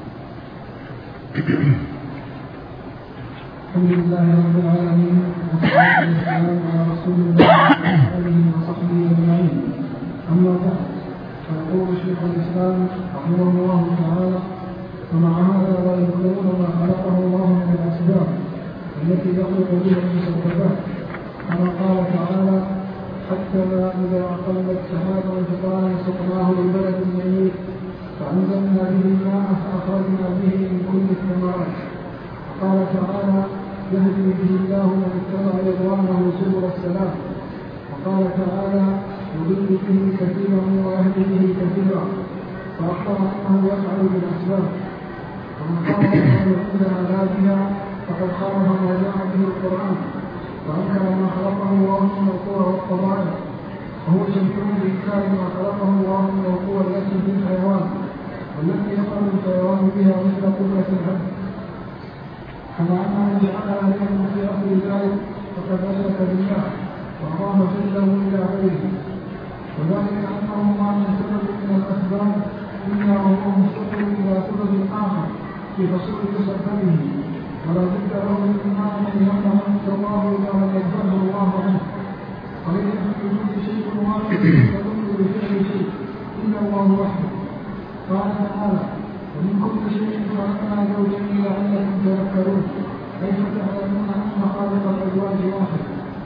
الحمد لله رب العالمين، والصلاة والسلام على رسول الله وآله وصحبه أجمعين. أما بعد، فيقول شيخ الإسلام رحمه الله تعالى: ومع هذا لا ينكرون ما خلقه الله من الأسباب التي يخلق بها المسببات، كما قال تعالى: حتى إذا أقلت سحابا ثقالا سقناه لبلد ميت فأنزلنا به الماء فأخرجنا به من كل الثمرات. قال تعالى: يهدي به الله من اتبع رضوانه سبل السلام. وقال تعالى: يضل به كثيرا ويهدي به كثيرا، فأخبر أنه يفعل بالأسباب. ومن قال أنه عندنا لا بها فقد خالف ما جاء به القرآن، وأنكر ما خلقه الله من القوى والقبائل، وهو شبيه بإنكار ما خلقه الله من القوى التي في الحيوان والتي يفعل الحيوان بها مثل قدرة العبد، كما أنه جعلها لهم في أصل ذلك فقد أشرك بالله وأضاف جله إلى غيره، وذلك أنه ما من سبب من الأسباب إلا وهو مستقر إلى سبب آخر في حصول تسببه، ولا بد له من إيمان يمنع عند الله إذا لم يقبله الله عنه. وليس في وجود شيء واحد يدل بفعل شيء إلا الله وحده. قال تعالى: ومن كل شيء خلقنا زوجين لعلكم تذكرون، كيف تعلمون أن خالق الأزواج واحد.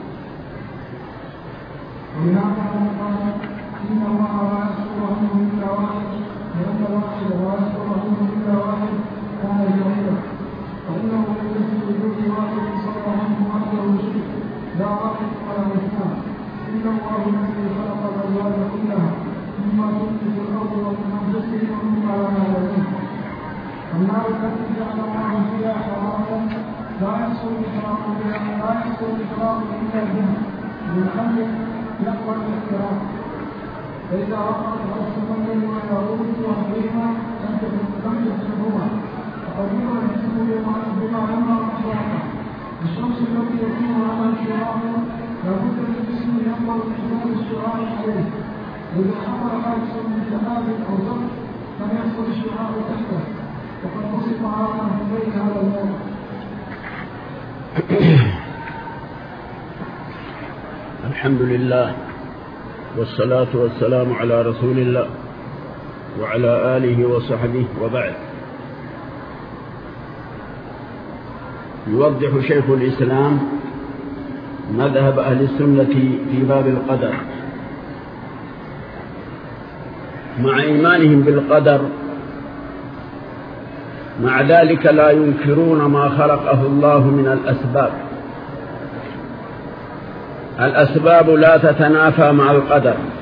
ولهذا قال: إن الله لا يسأل عنه إلا واحد، لأن الواحد لا يسأل عنه إلا واحد كان جميلا، فإنه ليس في وجود واحد صلى عنه وحده شيء، لا واحد ولا اثنان، إلا الله الذي خلق الأزواج كلها مما تنبت الأرض ومن أنفسهم ومما لا يعلمون. النار التي جعل الله فيها حراما لا يحصل الإكرام إلا بها، من خلق يقبل الاحترام. فإذا وقعت رأس المنزل ويعود وحريما لم تحسبوها، فقد يرى الجسم بما يمنع الإحراق. الشمس التي يكون على الشراع لابد للجسم يقبل احتمال الشراع عليه، وإذا حصل حادث من شهاب أو ضغط لم يحصل الشراع تحته، وقد وصف هذا في بين هذا الموضع. الحمد لله، والصلاة والسلام على رسول الله وعلى آله وصحبه، وبعد. يوضح شيخ الإسلام مذهب أهل السنة في باب القدر، مع إيمانهم بالقدر، مع ذلك لا ينكرون ما خلقه الله من الأسباب. الأسباب لا تتنافى مع القدر،